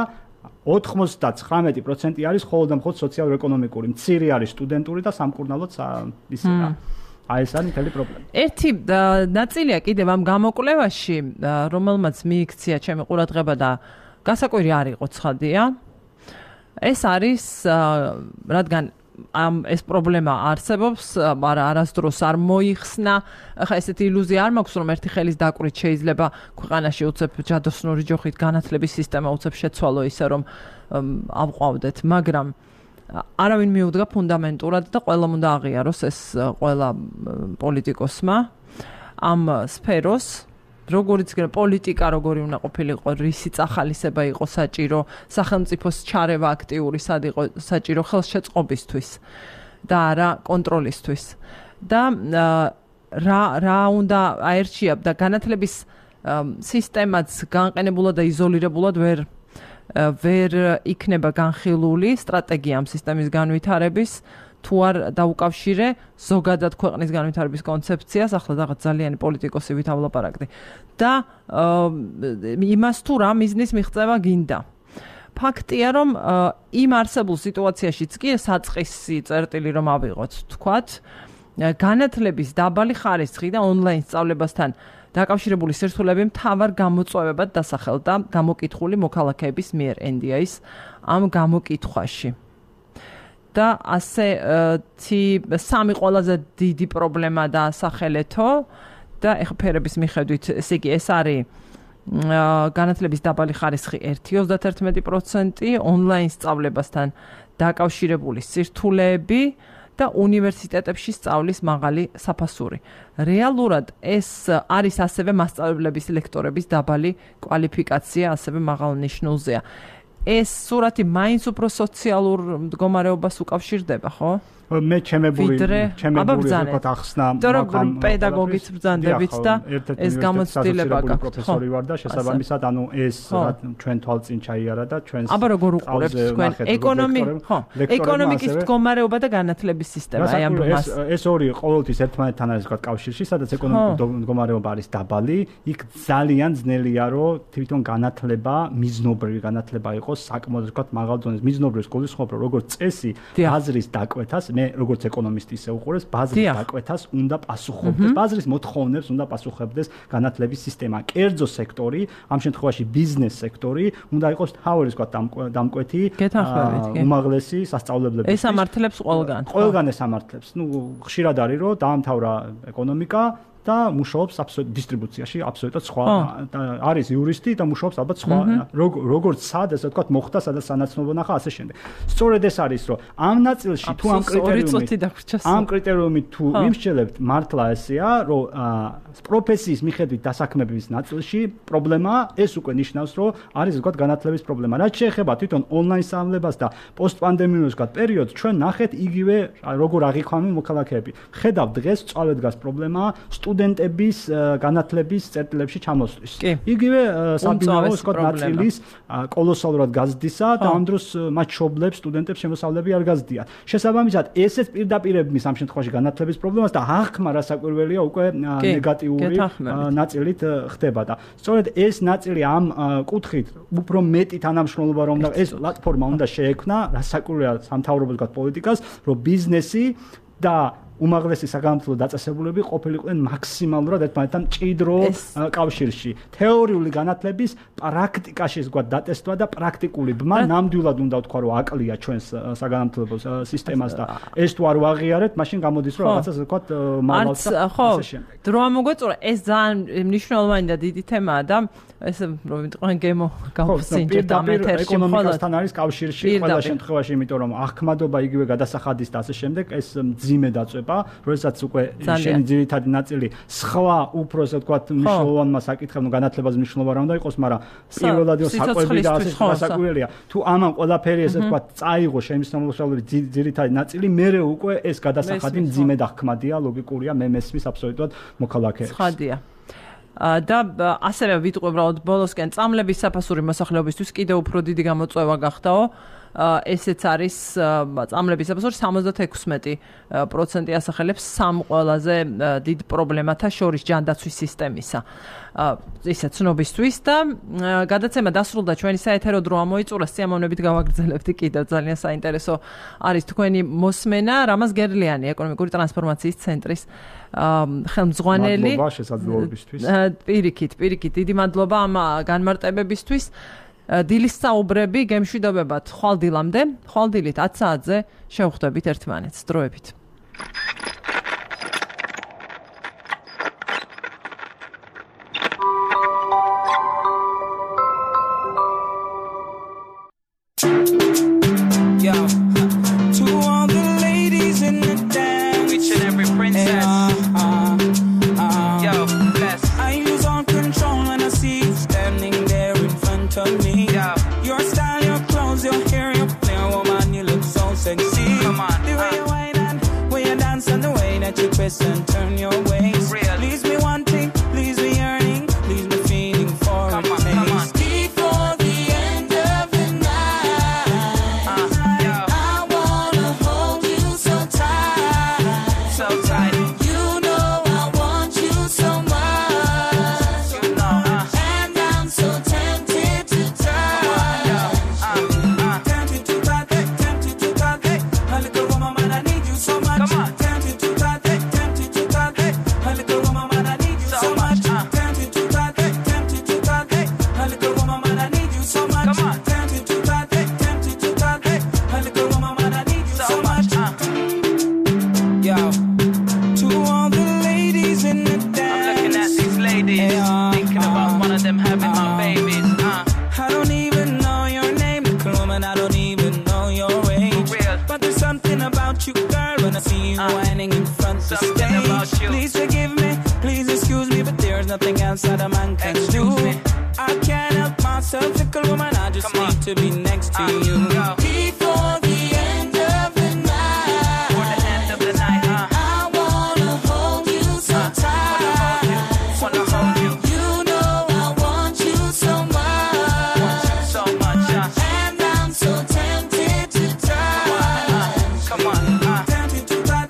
99% არის მხოლოდ სოციალურ-ეკონომიკური, მცირე არის სტუდენტური და სამკურნალოც ისეა. აი ეს არის მთელი პრობლემა. ერთი ნაწილია კიდევ ამ გამოკვლევაში, რომელმაც მიიქცია ჩემი ყურადღება და გასაკვირი არ იყო ცხადია. ეს არის რადგან ეს პრობლემა არსებობს, მაგრამ არასდროს არ მოიხსნა. ახლა ესეთი ილუზია არ მაქვს, რომ ერთი ხელის დაკვირით შეიძლება ქვეყანაში უცებ ჯადოსნური ჯოხით განათლების სისტემა უცებ შეცვალო ისე რომ ავყვავდეთ, მაგრამ არავინ მიუდგა ფუნდამენტურად და ყველამ უნდა აღიაროს ეს ყველა პოლიტიკოსმა ამ სფეროს როგორიც პოლიტიკა როგორი უნდა ყოფილიყო, რისი წახალისება იყო საჭირო, სახელმწიფოს ჩარევა აქტიური სად იყო საჭირო ხელშეწყობისთვის და არა კონტროლისთვის. და რა უნდა აერჩია და განათლების სისტემაც განყენებულად და იზოლირებულად ვერ იქნება განხილული სტრატეგია ამ სისტემის განვითარების თუ არ დაუკავშირე ზოგადად ქვეყნის განვითარების კონცეფციას, ახლა რაღაც ძალიანი პოლიტიკოსი ვითამ ვლაპარაკდი. და იმას თუ რა მიზნის მიღწევა გინდა. ფაქტია, რომ იმ არსებულ სიტუაციაშიც კი საწყისი წერტილი რომ ავიღოთ, თქვათ, განათლების დაბალი ხარისხი და ონლაინ სწავლებასთან დაკავშირებული სირთულეები მთავარ გამოწვევებად დასახელდა გამოკითხული მოქალაქეების მიერ NDI-ის ამ გამოკითხვაში. და ასე სამი ყველაზე დიდი პრობლემა დაასახელეთო და ეხლა ფერების მიხედვით ესე იგი ეს არის განათლების დაბალი ხარისხი 1.31%, ონლაინ სწავლებასთან დაკავშირებული სირთულეები და უნივერსიტეტებში სწავლის მაღალი საფასური. რეალურად ეს არის ასევე მასწავლებლების ლექტორების დაბალი კვალიფიკაცია, ასევე მაღალ ნიშნულზეა. ეს სურათი მაინც უფრო სოციალურ მდგომარეობას უკავშირდება, ხო? მე ჩემებული ვთქვათ ახსნა მაგრამ პედაგოგიც ბრძანდებით და ეს გამოცდილება გაქვთ. პროფესორი ვარ და შესაბამისად ანუ ეს ჩვენ თვალწინ ჩაიარა და ჩვენს აბა როგორ უყურებთ თქვენ ეკონომიკის მდგომარეობა და განათლების სისტემა აი ამ მას ეს ორი ყოველთვის ერთმანეთთან არის ვთქვათ კავშირში, სადაც ეკონომიკური მდგომარეობა არის დაბალი, იქ ძალიან ძნელია რომ თვითონ განათლება, მიზნობრივი განათლება იყოს საკმაოდ ვთქვათ მაღალ დონეზე. მიზნობრივს გულისხმობ რომ როგორც წესი ბაზრის დაკვეთას მე როგორც ეკონომისტი ისე უყურებს ბაზრის დაკვეთას უნდა პასუხობდეს, ბაზრის მოთხოვნებს უნდა პასუხებდეს განათლების სისტემა. კერძო სექტორი, ამ შემთხვევაში ბიზნეს სექტორი უნდა იყოს თავი ვთქვათ დამკვეთი უმაღლესი სასწავლებლები. ეს ამართლებს ყველგან. ყველგან ეს ამართლებს. ხშირად არის რომ დაამთავრა ეკონომიკა და მუშაობს დისტრიბუციაში აბსოლუტურად სხვა არის იურისტი და მუშაობს ალბათ სხვა როგორც სად ესე ვთქვათ მოხდა სადაც სანაცნობო ნახა ასე შემდეგ. სწორედ ეს არის რომ ამ ნაწილში თუ ამ კრიტერიუმით თუ ვიმსჯელებთ მართლა ესეა რომ პროფესიის მიხედვით დასაქმების ნაწილში პრობლემა ეს უკვე ნიშნავს რომ არის ვთქვათ განათლების პრობლემა. რაც შეეხება თვითონ ონლაინ სწავლებას და პოსტპანდემიურ ვთქვათ პერიოდს ჩვენ ნახეთ იგივე როგორ აღიქვამენ მოქალაქეები. ხედავ დღეს სწავლეთ დგას პრობლემა სტუდენტების განათლების წერტილებში ჩამოსვლის. იგივე საბინაო ვთქვათ ნაწილის კოლოსალურად გაზრდისა და ამ დროს მათ შობლებს სტუდენტებს შემოსავლები არ გაზრდიან. შესაბამისად ესეც პირდაპირებმის ამ შემთხვევაში განათლების პრობლემას და აღქმა რასაკვირველია უკვე ნეგატიური ნაწილით ხდება და სწორედ ეს ნაწილი ამ კუთხით უფრო მეტი თანამშრომლობა რომ ეს პლატფორმა უნდა შეექმნა რასაკვირველია სამთავრობო ვთქვათ პოლიტიკას რომ ბიზნესი და უმაღლესი საგანმანათლებლო დაწესებულები ყოფილიყვნენ მაქსიმალურად ერთმანეთთან მჭიდრო კავშირში. თეორიული განათლების პრაქტიკაში ვთქვათ დატესტვა და პრაქტიკული ბმა ნამდვილად უნდა ვთქვა რომ აკლია ჩვენს საგანმანათლებლო სისტემას და ეს თუ არ ვაღიარეთ, მაშინ გამოდის რომ რაღაცას ვთქვათ მაღალს და ასე შემდეგ. დრო ამოგვეწურა ეს ძალიან მნიშვნელოვანი და დიდი თემაა და ეს რომ ვიტყვენ გემო გავხსინჯეთ ამ ეთერში ეკონომიკასთან არის კავშირში ყველა შემთხვევაში, იმიტომ რომ აღქმადობა იგივე გადასახადის და ასე შემდეგ ეს მძიმე დაწვება ეტაპა, როდესაც უკვე შენი ძირითადი ნაწილი სხვა უფრო ასე ვთქვათ მნიშვნელოვანმა საკითხებმა განათლებაზე მნიშვნელოვანი უნდა იყოს, მაგრამ პირველად საკვები და ასე გასაკვირველია. თუ ამან ყველაფერი ასე ვთქვათ წაიღო შენი სოციალური ძირითადი ნაწილი, მერე უკვე ეს გადასახადი მძიმე და ხმადია, ლოგიკურია, მე მესმის აბსოლუტურად მოქალაქეებს. ხადია. და ასევე ვიტყვი უბრალოდ ბოლოსკენ წამლების საფასური მოსახლეობისთვის კიდევ უფრო დიდი გამოწვევა გახდაო. ესეც არის წამლების საფასური 76% ასახელებს სამ ყველაზე დიდ პრობლემათა შორის ჯანდაცვის სისტემისა. ისა ცნობისთვის და გადაცემა დასრულდა ჩვენი საეთერო დრო ამოიწურა სიამოვნებით გავაგრძელებთ კიდევ ძალიან საინტერესო არის თქვენი მოსმენა რამაზ გერლიანი ეკონომიკური ტრანსფორმაციის ცენტრის ხელმძღვანელი მადლობა შესაძლებლობისთვის პირიქით დიდი მადლობა ამ განმარტებებისთვის დილის საუბრები გემშვიდობებათ ხვალდილამდე ხვალდილით 10 საათზე შევხვდებით ერთმანეთს დროებით and turn your ways. Leaves me wanting, leaves me yearning, leaves me feeling for a taste. Before the end of the night, I wanna hold you so tight, so tight. You know I want you so much, you know, and I'm so tempted to touch. Tempted to touch, tempted to touch. A little woman, man, I need you so much. Come on. Please forgive me, please excuse me, but there's nothing else that a man can do. I can't help myself, little woman, I just need to be next to you. Before the end of the night, I wanna hold you so tight. You know I want you so much, and I'm so tempted to touch. Come on, tempted to touch.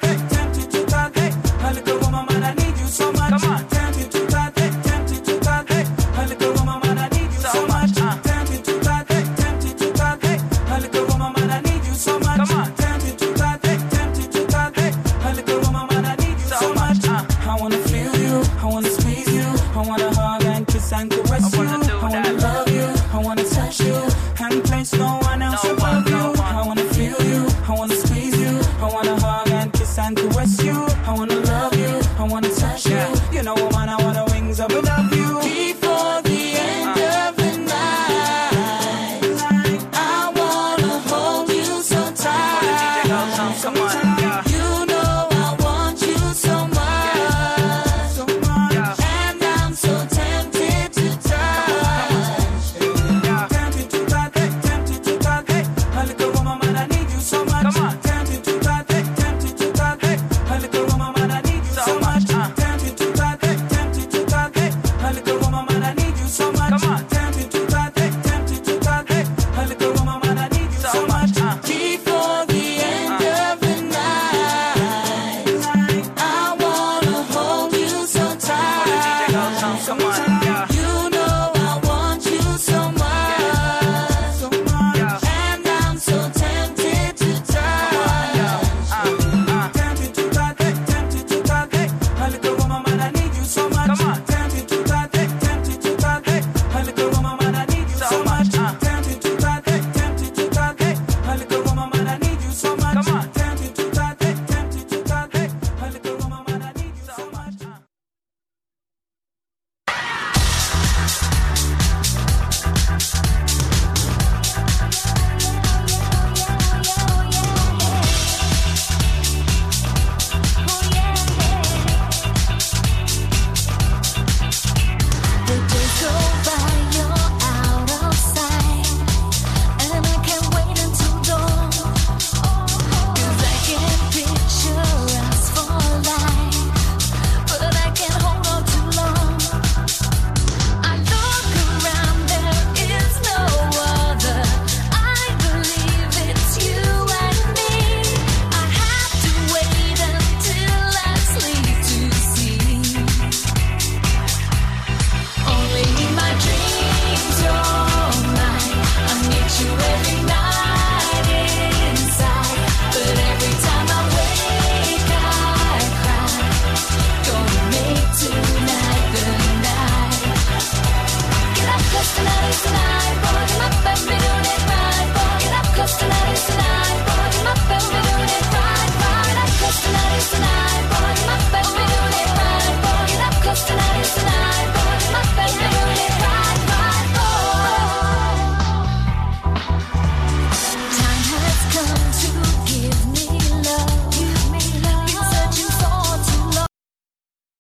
I wanna hug and kiss and caress you. I wanna love you, I wanna touch you. You know